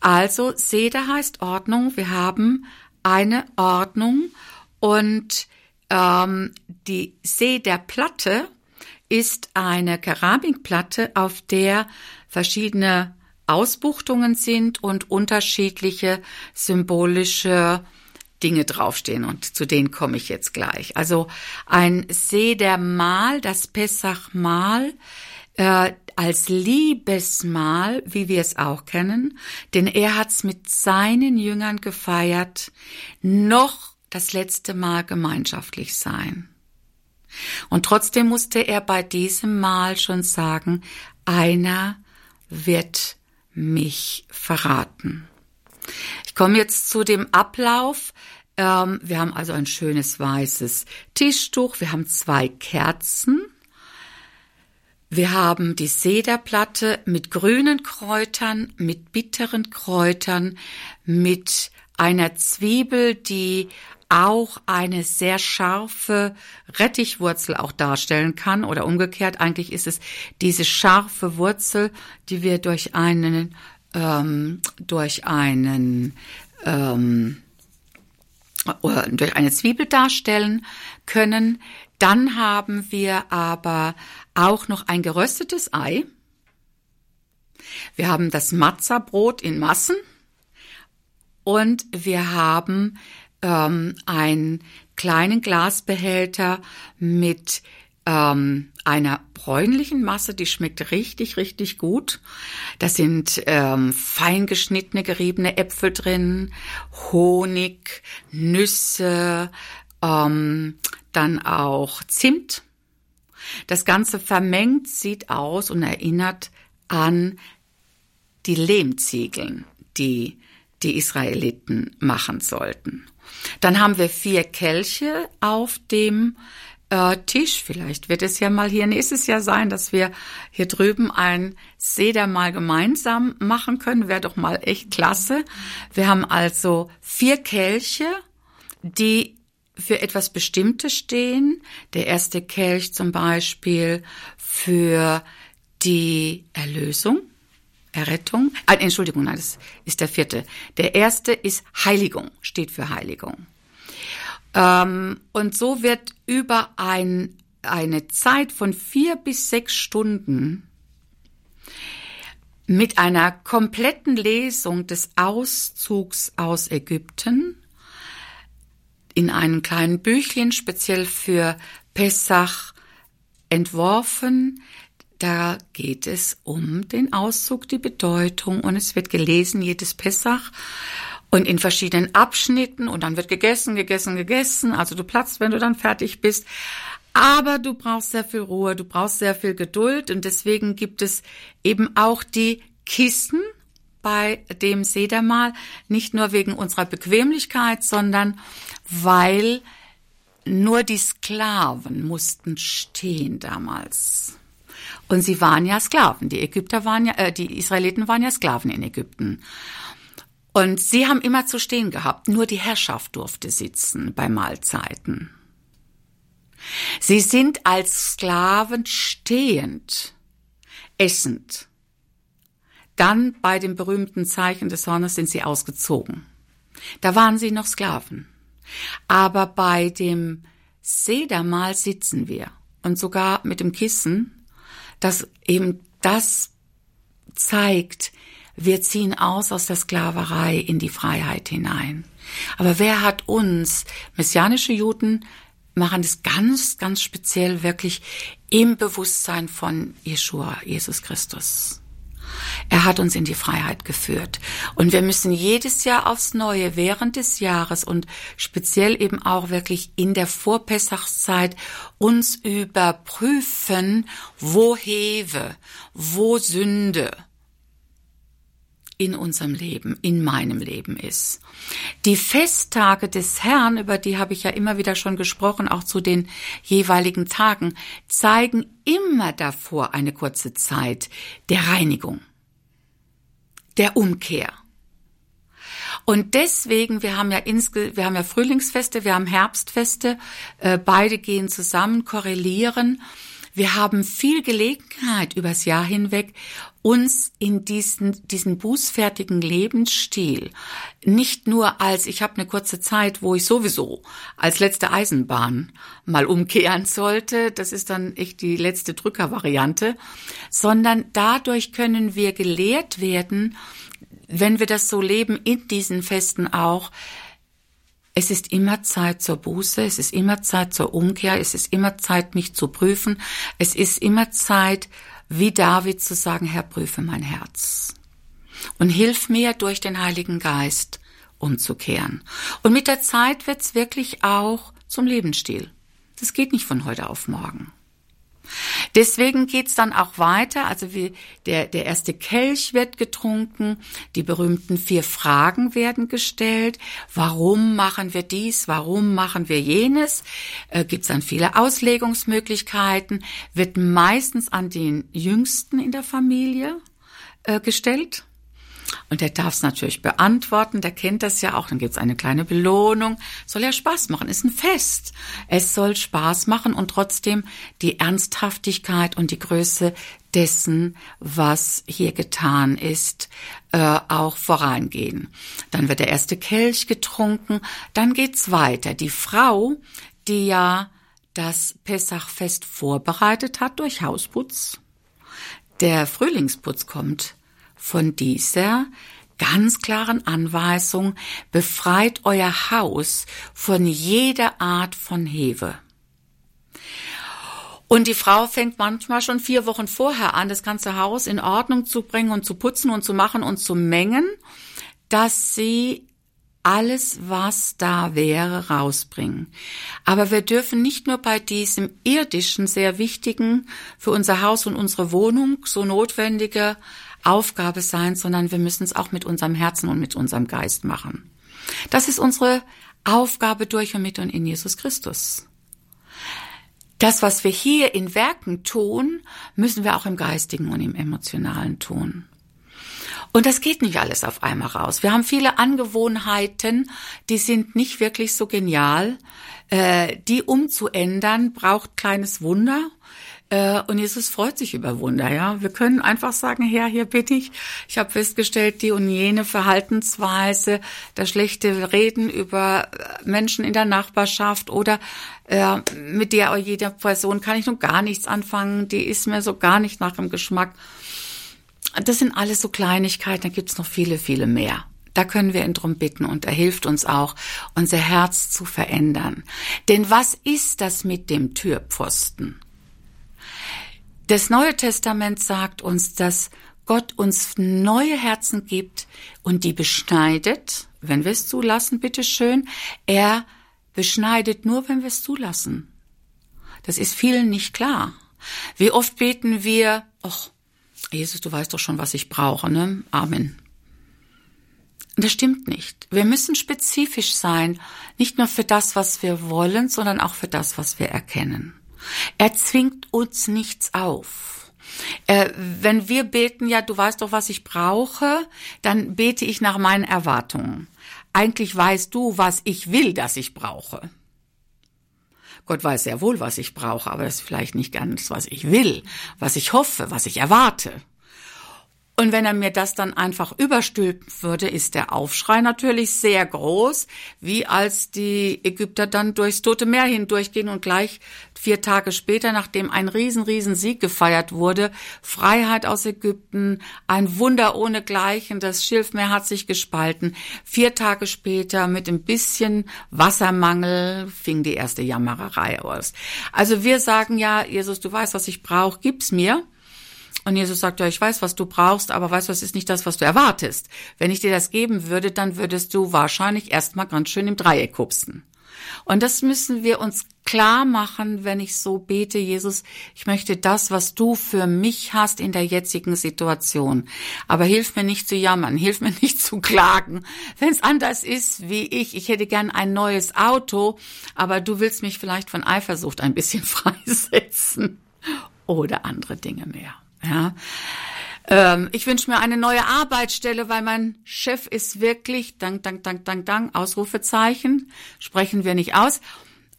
Also Seder heißt Ordnung. Wir haben eine Ordnung und ähm, die Sederplatte ist eine Keramikplatte, auf der verschiedene Ausbuchtungen sind und unterschiedliche symbolische Dinge draufstehen, und zu denen komme ich jetzt gleich. Also ein Sedermahl, das Pessachmahl, äh, als Liebesmahl, wie wir es auch kennen, denn er hat's mit seinen Jüngern gefeiert, noch das letzte Mal gemeinschaftlich sein. Und trotzdem musste er bei diesem Mahl schon sagen, einer wird mich verraten. Ich komme jetzt zu dem Ablauf. Ähm, wir haben also ein schönes weißes Tischtuch, wir haben zwei Kerzen, wir haben die Sederplatte mit grünen Kräutern, mit bitteren Kräutern, mit einer Zwiebel, die auch eine sehr scharfe Rettichwurzel auch darstellen kann, oder umgekehrt, eigentlich ist es diese scharfe Wurzel, die wir durch einen ähm, durch einen ähm, durch eine Zwiebel darstellen können. Dann haben wir aber auch noch ein geröstetes Ei. Wir haben das Matzahbrot in Massen und wir haben ähm, einen kleinen Glasbehälter mit ähm, einer bräunlichen Masse, die schmeckt richtig, richtig gut. Da sind ähm, fein geschnittene, geriebene Äpfel drin, Honig, Nüsse, ähm, dann auch Zimt. Das Ganze vermengt, sieht aus und erinnert an die Lehmziegeln, die die Israeliten machen sollten. Dann haben wir vier Kelche auf dem äh, Tisch. Vielleicht wird es ja mal hier nächstes Jahr sein, dass wir hier drüben ein Sedermahl gemeinsam machen können. Wäre doch mal echt klasse. Wir haben also vier Kelche, die für etwas Bestimmtes stehen. Der erste Kelch zum Beispiel für die Erlösung, Errettung. Äh, Entschuldigung, nein, das ist der vierte. Der erste ist Heiligung, steht für Heiligung. Ähm, und so wird über ein, eine Zeit von vier bis sechs Stunden mit einer kompletten Lesung des Auszugs aus Ägypten in einem kleinen Büchlein speziell für Pessach entworfen. Da geht es um den Auszug, die Bedeutung, und es wird gelesen jedes Pessach und in verschiedenen Abschnitten, und dann wird gegessen, gegessen, gegessen. Also du platzt, wenn du dann fertig bist. Aber du brauchst sehr viel Ruhe, du brauchst sehr viel Geduld, und deswegen gibt es eben auch die Kissen bei dem Sedermahl, nicht nur wegen unserer Bequemlichkeit, sondern weil nur die Sklaven mussten stehen damals. Und sie waren ja Sklaven. Die Ägypter waren ja, äh, die Israeliten waren ja Sklaven in Ägypten. Und sie haben immer zu stehen gehabt. Nur die Herrschaft durfte sitzen bei Mahlzeiten. Sie sind als Sklaven stehend, essend. Dann bei dem berühmten Zeichen des Hornes sind sie ausgezogen. Da waren sie noch Sklaven. Aber bei dem Sedermahl sitzen wir. Und sogar mit dem Kissen, das eben das zeigt, wir ziehen aus aus der Sklaverei in die Freiheit hinein. Aber wer hat uns, messianische Juden, machen das ganz, ganz speziell wirklich im Bewusstsein von Jeschua, Jesus Christus. Er hat uns in die Freiheit geführt. Und wir müssen jedes Jahr aufs Neue, während des Jahres und speziell eben auch wirklich in der Vorpessachszeit uns überprüfen, wo Hewe, wo Sünde in unserem Leben, in meinem Leben ist. Die Festtage des Herrn, über die habe ich ja immer wieder schon gesprochen, auch zu den jeweiligen Tagen, zeigen immer davor eine kurze Zeit der Reinigung, der Umkehr. Und deswegen, wir haben ja insge, wir haben ja Frühlingsfeste, wir haben Herbstfeste, äh, beide gehen zusammen, korrelieren. Wir haben viel Gelegenheit übers Jahr hinweg, uns in diesen, diesen bußfertigen Lebensstil nicht nur als, ich habe eine kurze Zeit, wo ich sowieso als letzte Eisenbahn mal umkehren sollte, das ist dann echt die letzte Drückervariante, sondern dadurch können wir gelehrt werden, wenn wir das so leben, in diesen Festen auch, es ist immer Zeit zur Buße, es ist immer Zeit zur Umkehr, es ist immer Zeit, mich zu prüfen, es ist immer Zeit, wie David zu sagen, Herr, prüfe mein Herz und hilf mir durch den Heiligen Geist umzukehren. Und mit der Zeit wird's wirklich auch zum Lebensstil. Das geht nicht von heute auf morgen. Deswegen geht's dann auch weiter, also wie der, der erste Kelch wird getrunken, die berühmten vier Fragen werden gestellt. Warum machen wir dies? Warum machen wir jenes? Äh, gibt's dann viele Auslegungsmöglichkeiten, wird meistens an den Jüngsten in der Familie äh, gestellt. Und der darf es natürlich beantworten, der kennt das ja auch, dann gibt's eine kleine Belohnung. Soll ja Spaß machen, ist ein Fest. Es soll Spaß machen und trotzdem die Ernsthaftigkeit und die Größe dessen, was hier getan ist, äh, auch vorangehen. Dann wird der erste Kelch getrunken, dann geht's weiter. Die Frau, die ja das Pessachfest vorbereitet hat durch Hausputz, der Frühlingsputz kommt von dieser ganz klaren Anweisung, befreit euer Haus von jeder Art von Hefe. Und die Frau fängt manchmal schon vier Wochen vorher an, das ganze Haus in Ordnung zu bringen und zu putzen und zu machen und zu mengen, dass sie alles, was da wäre, rausbringen. Aber wir dürfen nicht nur bei diesem irdischen, sehr wichtigen, für unser Haus und unsere Wohnung so notwendige Aufgabe sein, sondern wir müssen es auch mit unserem Herzen und mit unserem Geist machen. Das ist unsere Aufgabe durch und mit und in Jesus Christus. Das, was wir hier in Werken tun, müssen wir auch im Geistigen und im Emotionalen tun. Und das geht nicht alles auf einmal raus. Wir haben viele Angewohnheiten, die sind nicht wirklich so genial. Äh, die umzuändern, braucht kleines Wunder. Äh, und Jesus freut sich über Wunder, ja. Wir können einfach sagen, Herr, hier bin ich. Ich habe festgestellt, die und jene Verhaltensweise, das schlechte Reden über Menschen in der Nachbarschaft oder äh, mit der oder jeder Person kann ich nun gar nichts anfangen. Die ist mir so gar nicht nach dem Geschmack. Das sind alles so Kleinigkeiten, da gibt's noch viele, viele mehr. Da können wir ihn drum bitten und er hilft uns auch, unser Herz zu verändern. Denn was ist das mit dem Türpfosten? Das Neue Testament sagt uns, dass Gott uns neue Herzen gibt und die beschneidet, wenn wir es zulassen, bitteschön. Er beschneidet nur, wenn wir es zulassen. Das ist vielen nicht klar. Wie oft beten wir, ach, Jesus, du weißt doch schon, was ich brauche, ne? Amen. Das stimmt nicht. Wir müssen spezifisch sein, nicht nur für das, was wir wollen, sondern auch für das, was wir erkennen. Er zwingt uns nichts auf. Äh, wenn wir beten, ja, du weißt doch, was ich brauche, dann bete ich nach meinen Erwartungen. Eigentlich weißt du, was ich will, dass ich brauche. Gott weiß sehr wohl, was ich brauche, aber das ist vielleicht nicht ganz, was ich will, was ich hoffe, was ich erwarte. Und wenn er mir das dann einfach überstülpen würde, ist der Aufschrei natürlich sehr groß, wie als die Ägypter dann durchs Tote Meer hindurchgehen und gleich vier Tage später, nachdem ein riesen, riesen Sieg gefeiert wurde, Freiheit aus Ägypten, ein Wunder ohnegleichen, das Schilfmeer hat sich gespalten. Vier Tage später mit ein bisschen Wassermangel fing die erste Jammererei aus. Also wir sagen ja, Jesus, du weißt, was ich brauche, gib's mir. Und Jesus sagt, ja, ich weiß, was du brauchst, aber weißt du, das ist nicht das, was du erwartest. Wenn ich dir das geben würde, dann würdest du wahrscheinlich erstmal ganz schön im Dreieck hupsen. Und das müssen wir uns klar machen, wenn ich so bete, Jesus, ich möchte das, was du für mich hast in der jetzigen Situation. Aber hilf mir nicht zu jammern, hilf mir nicht zu klagen, wenn es anders ist wie ich. Ich hätte gern ein neues Auto, aber du willst mich vielleicht von Eifersucht ein bisschen freisetzen oder andere Dinge mehr. Ja, ähm, ich wünsche mir eine neue Arbeitsstelle, weil mein Chef ist wirklich, dank, dank, dank, dank, dank, Ausrufezeichen, sprechen wir nicht aus.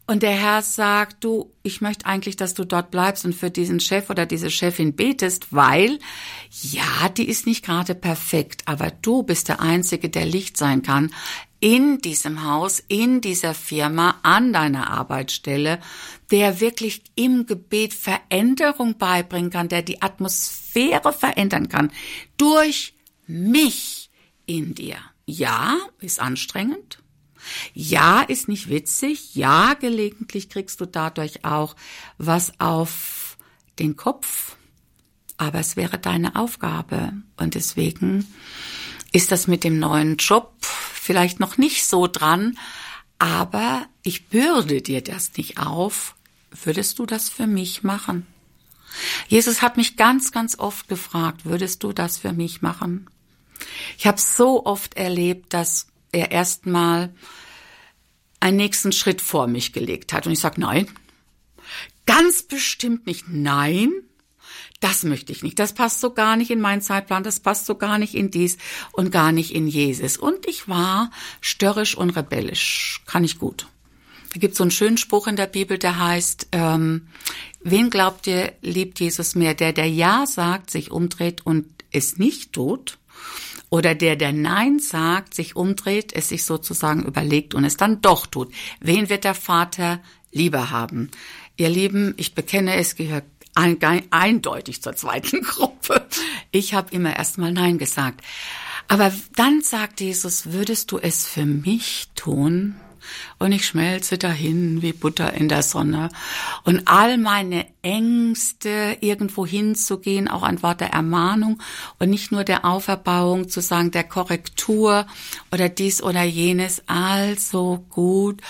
Und der Herr sagt, du, ich möchte eigentlich, dass du dort bleibst und für diesen Chef oder diese Chefin betest, weil, ja, die ist nicht gerade perfekt, aber du bist der Einzige, der Licht sein kann in diesem Haus, in dieser Firma, an deiner Arbeitsstelle, der wirklich im Gebet Veränderung beibringen kann, der die Atmosphäre verändern kann, durch mich in dir. Ja, ist anstrengend. Ja, ist nicht witzig. Ja, gelegentlich kriegst du dadurch auch was auf den Kopf. Aber es wäre deine Aufgabe. Und deswegen ist das mit dem neuen Job vielleicht noch nicht so dran. Aber ich bürde dir das nicht auf. Würdest du das für mich machen? Jesus hat mich ganz, ganz oft gefragt, würdest du das für mich machen? Ich habe so oft erlebt, dass er erstmal einen nächsten Schritt vor mich gelegt hat. Und ich sage, nein, ganz bestimmt nicht, nein, das möchte ich nicht. Das passt so gar nicht in meinen Zeitplan, das passt so gar nicht in dies und gar nicht in Jesus. Und ich war störrisch und rebellisch, kann ich gut. Da gibt es so einen schönen Spruch in der Bibel, der heißt, ähm, wen glaubt ihr, liebt Jesus mehr? Der, der Ja sagt, sich umdreht und es nicht tut, oder der, der Nein sagt, sich umdreht, es sich sozusagen überlegt und es dann doch tut. Wen wird der Vater lieber haben? Ihr Lieben, ich bekenne, es gehört ein, eindeutig zur zweiten Gruppe. Ich habe immer erstmal Nein gesagt. Aber dann sagt Jesus, würdest du es für mich tun? Und ich schmelze dahin wie Butter in der Sonne. Und all meine Ängste, irgendwo hinzugehen, auch ein Wort der Ermahnung und nicht nur der Auferbauung, zu sagen, der Korrektur oder dies oder jenes, also gut.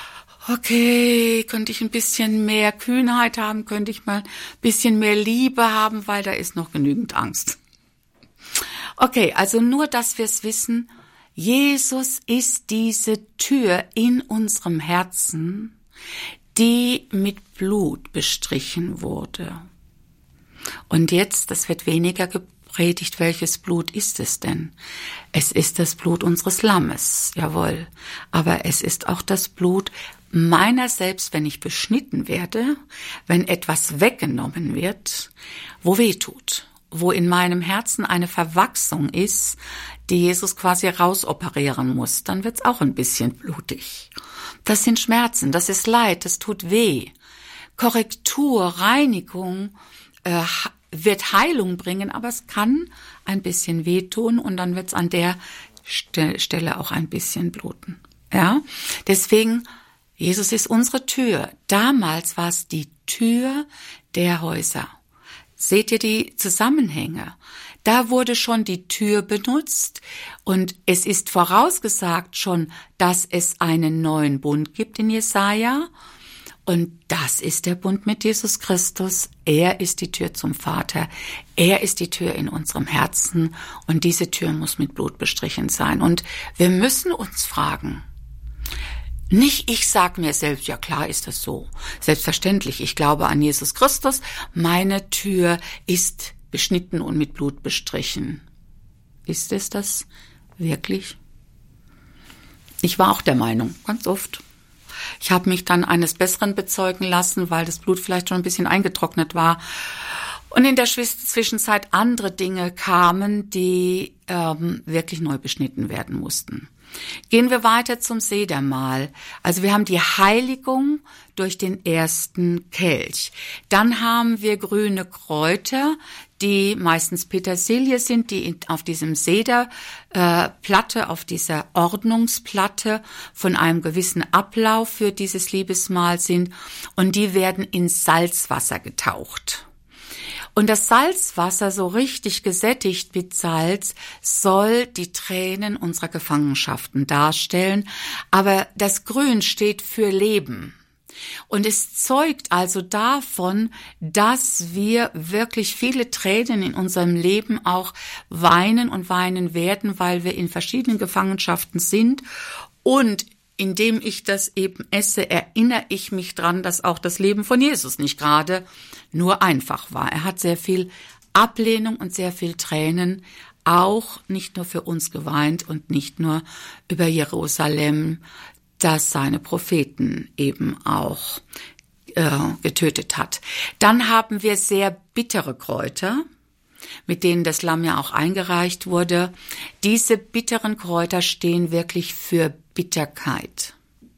Okay, könnte ich ein bisschen mehr Kühnheit haben, könnte ich mal ein bisschen mehr Liebe haben, weil da ist noch genügend Angst. Okay, also nur, dass wir es wissen, Jesus ist diese Tür in unserem Herzen, die mit Blut bestrichen wurde. Und jetzt, das wird weniger gepredigt, welches Blut ist es denn? Es ist das Blut unseres Lammes, jawohl. Aber es ist auch das Blut meiner selbst, wenn ich beschnitten werde, wenn etwas weggenommen wird, wo weh tut, wo in meinem Herzen eine Verwachsung ist, die Jesus quasi rausoperieren muss, dann wird's auch ein bisschen blutig. Das sind Schmerzen, das ist Leid, das tut weh. Korrektur, Reinigung äh, wird Heilung bringen, aber es kann ein bisschen wehtun und dann wird's an der St- Stelle auch ein bisschen bluten. Ja, deswegen, Jesus ist unsere Tür. Damals war es die Tür der Häuser. Seht ihr die Zusammenhänge? Da wurde schon die Tür benutzt und es ist vorausgesagt schon, dass es einen neuen Bund gibt in Jesaja. Und das ist der Bund mit Jesus Christus. Er ist die Tür zum Vater. Er ist die Tür in unserem Herzen. Und diese Tür muss mit Blut bestrichen sein. Und wir müssen uns fragen, nicht ich sag mir selbst, ja klar ist das so. Selbstverständlich, ich glaube an Jesus Christus. Meine Tür ist beschnitten und mit Blut bestrichen. Ist es das wirklich? Ich war auch der Meinung, ganz oft. Ich habe mich dann eines Besseren bezeugen lassen, weil das Blut vielleicht schon ein bisschen eingetrocknet war. Und in der Zwischenzeit andere Dinge kamen, die ähm, wirklich neu beschnitten werden mussten. Gehen wir weiter zum Sedermahl. Also wir haben die Heiligung durch den ersten Kelch. Dann haben wir grüne Kräuter, die meistens Petersilie sind, die auf diesem Sederplatte, äh, auf dieser Ordnungsplatte von einem gewissen Ablauf für dieses Liebesmahl sind. Und die werden in Salzwasser getaucht. Und das Salzwasser, so richtig gesättigt mit Salz, soll die Tränen unserer Gefangenschaften darstellen. Aber das Grün steht für Leben. Und es zeugt also davon, dass wir wirklich viele Tränen in unserem Leben auch weinen und weinen werden, weil wir in verschiedenen Gefangenschaften sind. Und indem ich das eben esse, erinnere ich mich dran, dass auch das Leben von Jesus nicht gerade nur einfach war. Er hat sehr viel Ablehnung und sehr viel Tränen, auch nicht nur für uns geweint und nicht nur über Jerusalem, das seine Propheten eben auch äh, getötet hat. Dann haben wir sehr bittere Kräuter, mit denen das Lamm ja auch eingereicht wurde. Diese bitteren Kräuter stehen wirklich für Bitterkeit.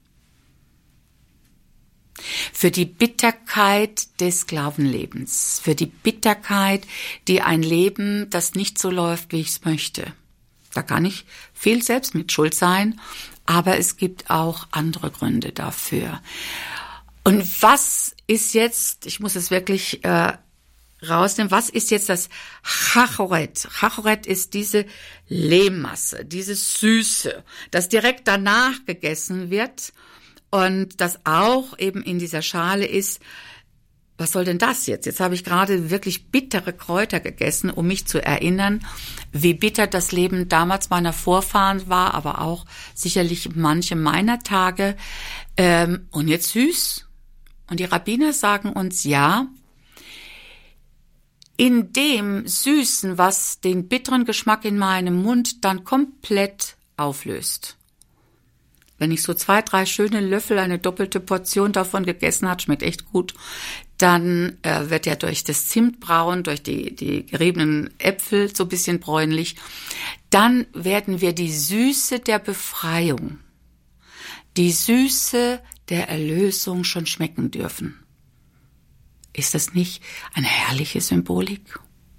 Für die Bitterkeit des Sklavenlebens, für die Bitterkeit, die ein Leben, das nicht so läuft, wie ich es möchte. Da kann ich viel selbst mit schuld sein, aber es gibt auch andere Gründe dafür. Und was ist jetzt, ich muss es wirklich äh, rausnehmen, was ist jetzt das Chachoret? Chachoret ist diese Lehmmasse, diese Süße, das direkt danach gegessen wird und das auch eben in dieser Schale ist. Was soll denn das jetzt? Jetzt habe ich gerade wirklich bittere Kräuter gegessen, um mich zu erinnern, wie bitter das Leben damals meiner Vorfahren war, aber auch sicherlich manche meiner Tage. Ähm, und jetzt süß. Und die Rabbiner sagen uns, ja, in dem Süßen, was den bitteren Geschmack in meinem Mund dann komplett auflöst. Wenn ich so zwei, drei schöne Löffel, eine doppelte Portion davon gegessen habe, schmeckt echt gut, dann äh, wird ja durch das Zimtbrauen, durch die, die geriebenen Äpfel so ein bisschen bräunlich, dann werden wir die Süße der Befreiung, die Süße der Erlösung schon schmecken dürfen. Ist das nicht eine herrliche Symbolik?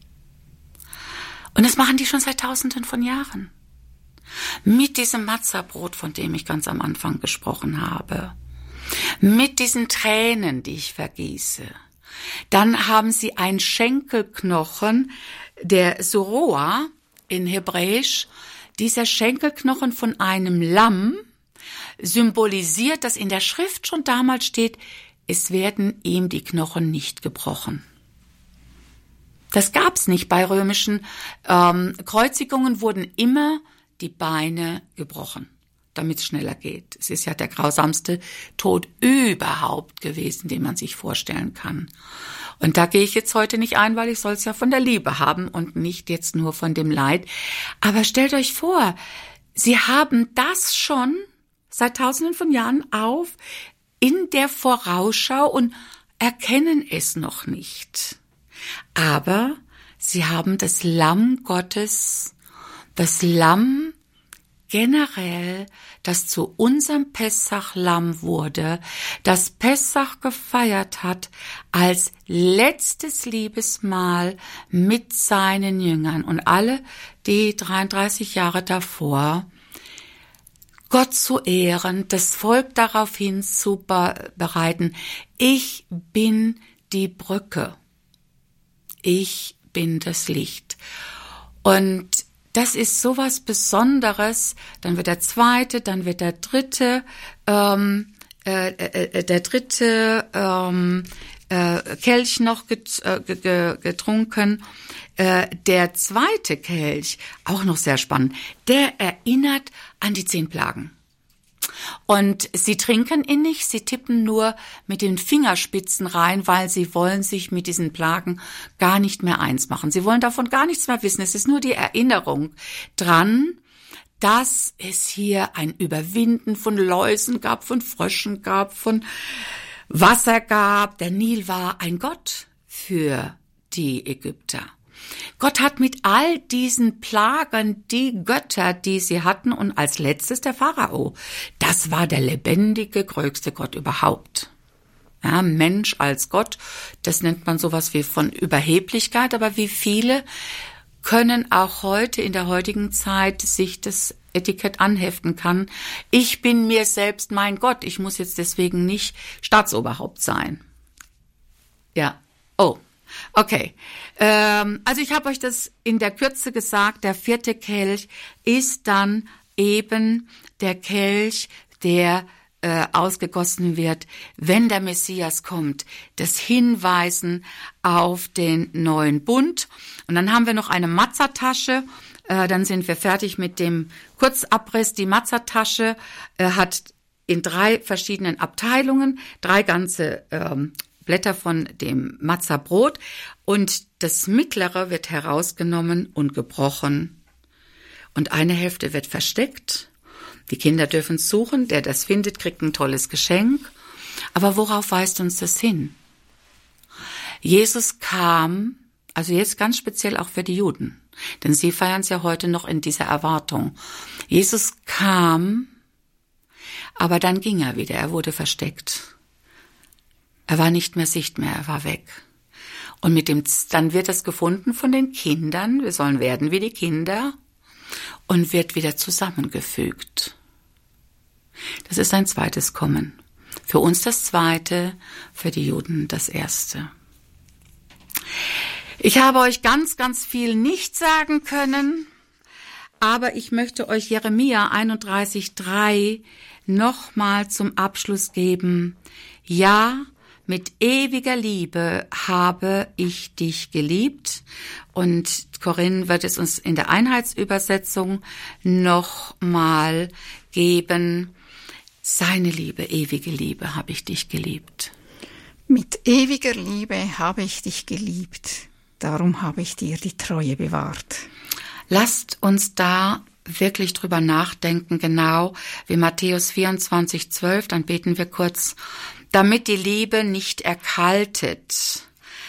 Und das machen die schon seit Tausenden von Jahren. Mit diesem Matzahbrot, von dem ich ganz am Anfang gesprochen habe. Mit diesen Tränen, die ich vergieße. Dann haben sie ein Schenkelknochen, der Soroa in Hebräisch. Dieser Schenkelknochen von einem Lamm symbolisiert, dass in der Schrift schon damals steht, es werden ihm die Knochen nicht gebrochen. Das gab's nicht. Bei römischen ähm, Kreuzigungen wurden immer die Beine gebrochen, damit es schneller geht. Es ist ja der grausamste Tod überhaupt gewesen, den man sich vorstellen kann. Und da gehe ich jetzt heute nicht ein, weil ich soll es ja von der Liebe haben und nicht jetzt nur von dem Leid. Aber stellt euch vor, sie haben das schon seit Tausenden von Jahren auf in der Vorausschau und erkennen es noch nicht. Aber sie haben das Lamm Gottes, das Lamm generell, das zu unserem Pessach-Lamm wurde, das Pessach gefeiert hat als letztes Liebesmahl mit seinen Jüngern und alle, die dreiunddreißig Jahre davor Gott zu ehren, das Volk darauf hinzubereiten. Ich bin die Brücke. Ich bin das Licht. Und das ist sowas Besonderes. Dann wird der zweite, dann wird der dritte, ähm, äh, äh, der dritte ähm, äh, Kelch noch get, äh, getrunken. Äh, der zweite Kelch, auch noch sehr spannend, der erinnert an die zehn Plagen. Und sie trinken ihn nicht, sie tippen nur mit den Fingerspitzen rein, weil sie wollen sich mit diesen Plagen gar nicht mehr eins machen. Sie wollen davon gar nichts mehr wissen. Es ist nur die Erinnerung dran, dass es hier ein Überwinden von Läusen gab, von Fröschen gab, von Wasser gab. Der Nil war ein Gott für die Ägypter. Gott hat mit all diesen Plagen die Götter, die sie hatten, und als letztes der Pharao. Das war der lebendige, größte Gott überhaupt. Ja, Mensch als Gott, das nennt man sowas wie von Überheblichkeit, aber wie viele können auch heute, in der heutigen Zeit, sich das Etikett anheften kann. Ich bin mir selbst mein Gott, ich muss jetzt deswegen nicht Staatsoberhaupt sein. Ja, oh. Okay, ähm, also ich habe euch das in der Kürze gesagt, der vierte Kelch ist dann eben der Kelch, der äh, ausgegossen wird, wenn der Messias kommt, das Hinweisen auf den neuen Bund. Und dann haben wir noch eine Matzahtasche, äh, dann sind wir fertig mit dem Kurzabriss. Die Matzahtasche äh, hat in drei verschiedenen Abteilungen drei ganze ähm, Blätter von dem Matzahbrot und das mittlere wird herausgenommen und gebrochen und eine Hälfte wird versteckt. Die Kinder dürfen es suchen, der das findet, kriegt ein tolles Geschenk. Aber worauf weist uns das hin? Jesus kam, also jetzt ganz speziell auch für die Juden, denn sie feiern es ja heute noch in dieser Erwartung. Jesus kam, aber dann ging er wieder, er wurde versteckt. Er war nicht mehr sichtbar, er war weg. Und mit dem, dann wird das gefunden von den Kindern, wir sollen werden wie die Kinder, und wird wieder zusammengefügt. Das ist ein zweites Kommen. Für uns das zweite, für die Juden das erste. Ich habe euch ganz, ganz viel nicht sagen können, aber ich möchte euch Jeremia einunddreißig drei nochmal zum Abschluss geben. Ja, mit ewiger Liebe habe ich dich geliebt. Und Corinne wird es uns in der Einheitsübersetzung nochmal geben. Seine Liebe, ewige Liebe habe ich dich geliebt. Mit ewiger Liebe habe ich dich geliebt. Darum habe ich dir die Treue bewahrt. Lasst uns da wirklich drüber nachdenken, genau wie Matthäus vierundzwanzig zwölf, dann beten wir kurz. Damit die Liebe nicht erkaltet.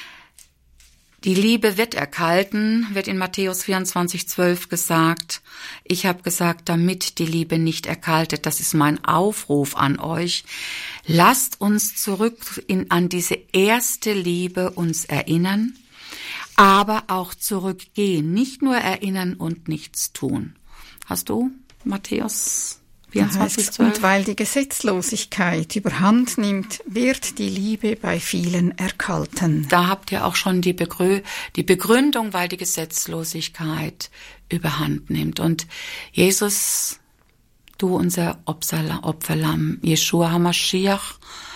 Die Liebe wird erkalten, wird in Matthäus vierundzwanzig zwölf gesagt. Ich habe gesagt, damit die Liebe nicht erkaltet, das ist mein Aufruf an euch. Lasst uns zurück in, an diese erste Liebe uns erinnern, aber auch zurückgehen, nicht nur erinnern und nichts tun. Hast du, Matthäus vierundzwanzig zwölf? Und weil die Gesetzlosigkeit überhand nimmt, wird die Liebe bei vielen erkalten. Da habt ihr auch schon die, Begrü- die Begründung, weil die Gesetzlosigkeit überhand nimmt. Und Jesus, du unser Opferlamm, Jeschua HaMashiach,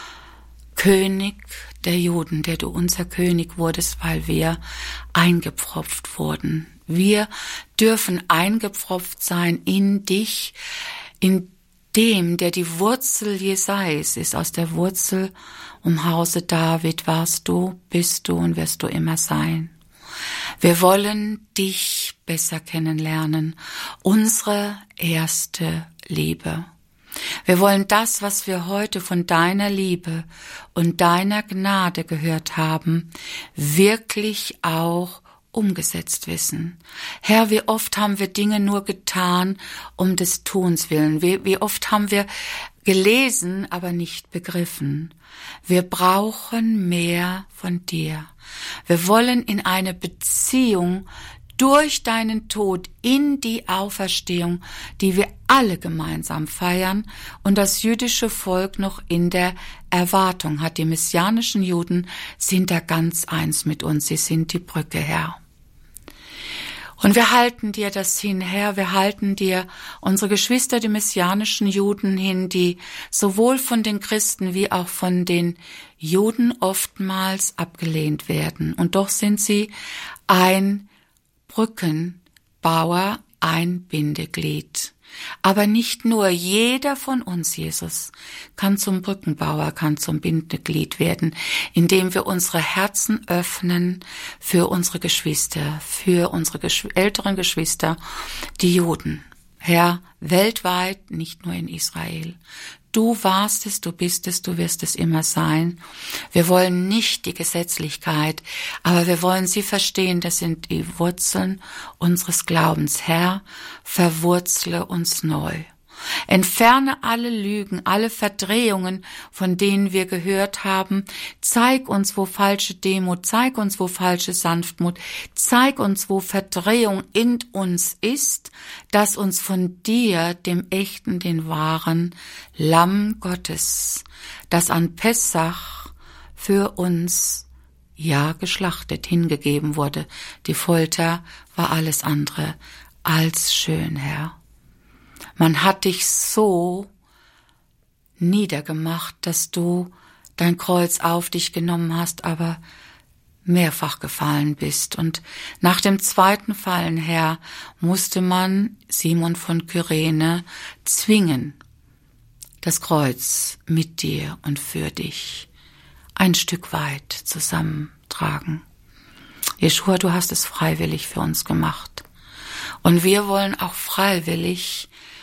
König der Juden, der du unser König wurdest, weil wir eingepfropft wurden. Wir dürfen eingepfropft sein in dich, in dem, der die Wurzel Jesais ist. Aus der Wurzel um Hause David warst du, bist du und wirst du immer sein. Wir wollen dich besser kennenlernen, unsere erste Liebe. Wir wollen das, was wir heute von deiner Liebe und deiner Gnade gehört haben, wirklich auch umgesetzt wissen. Herr, wie oft haben wir Dinge nur getan, um des Tuns willen. Wie, wie oft haben wir gelesen, aber nicht begriffen. Wir brauchen mehr von dir. Wir wollen in eine Beziehung durch deinen Tod in die Auferstehung, die wir alle gemeinsam feiern und das jüdische Volk noch in der Erwartung hat. Die messianischen Juden sind da ganz eins mit uns. Sie sind die Brücke, Herr. Und wir halten dir das hin, Herr, wir halten dir unsere Geschwister, die messianischen Juden hin, die sowohl von den Christen wie auch von den Juden oftmals abgelehnt werden. Und doch sind sie ein Brückenbauer, ein Bindeglied. Aber nicht nur, jeder von uns, Jesus, kann zum Brückenbauer, kann zum Bindeglied werden, indem wir unsere Herzen öffnen für unsere Geschwister, für unsere Geschw- älteren Geschwister, die Juden. Herr, weltweit, nicht nur in Israel. Du warst es, du bist es, du wirst es immer sein. Wir wollen nicht die Gesetzlichkeit, aber wir wollen sie verstehen, das sind die Wurzeln unseres Glaubens. Herr, verwurzle uns neu. Entferne alle Lügen, alle Verdrehungen, von denen wir gehört haben. Zeig uns, wo falsche Demut, zeig uns, wo falsche Sanftmut, zeig uns, wo Verdrehung in uns ist, dass uns von dir, dem echten, den wahren Lamm Gottes, das an Pessach für uns, ja, geschlachtet, hingegeben wurde. Die Folter war alles andere als schön, Herr. Man hat dich so niedergemacht, dass du dein Kreuz auf dich genommen hast, aber mehrfach gefallen bist. Und nach dem zweiten Fallen, Herr, musste man Simon von Kyrene zwingen, das Kreuz mit dir und für dich ein Stück weit zusammentragen. Jeschua, du hast es freiwillig für uns gemacht. Und wir wollen auch freiwillig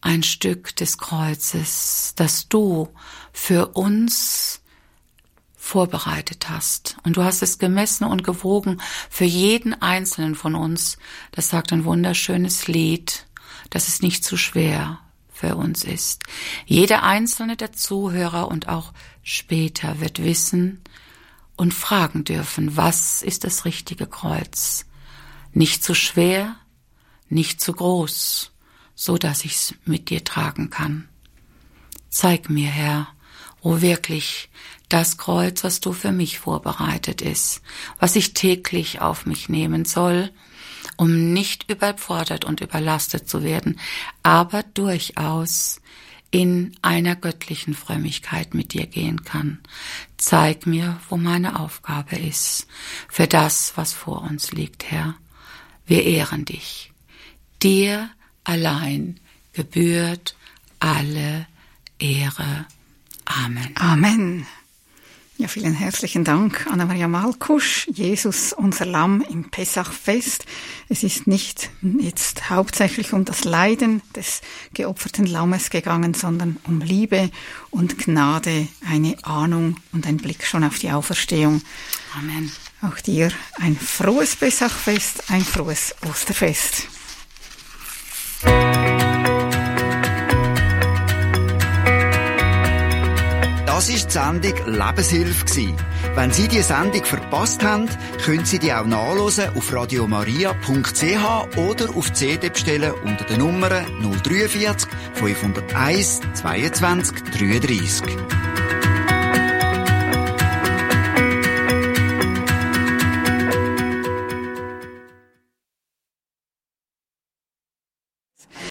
ein Stück des Kreuzes, das du für uns vorbereitet hast. Und du hast es gemessen und gewogen für jeden Einzelnen von uns. Das sagt ein wunderschönes Lied, dass es nicht zu schwer für uns ist. Jeder einzelne der Zuhörer und auch später wird wissen und fragen dürfen, was ist das richtige Kreuz? Nicht zu schwer, nicht zu groß, so dass ich's mit dir tragen kann. Zeig mir, Herr, wo wirklich das Kreuz, was du für mich vorbereitet ist, was ich täglich auf mich nehmen soll, um nicht überfordert und überlastet zu werden, aber durchaus in einer göttlichen Frömmigkeit mit dir gehen kann. Zeig mir, wo meine Aufgabe ist, für das, was vor uns liegt, Herr. Wir ehren dich. Dir allein gebührt alle Ehre. Amen. Amen. Ja, vielen herzlichen Dank, Anna-Maria Malkusch. Jesus, unser Lamm im Pessachfest. Es ist nicht jetzt hauptsächlich um das Leiden des geopferten Lammes gegangen, sondern um Liebe und Gnade, eine Ahnung und ein Blick schon auf die Auferstehung. Amen. Auch dir ein frohes Pessachfest, ein frohes Osterfest. Das war die Sendung Lebenshilfe. Wenn Sie die Sendung verpasst haben, können Sie die auch nachhören auf radiomaria punkt c h oder auf C D bestellen unter der Nummer null vier drei fünf null eins zweiundzwanzig dreiunddreißig.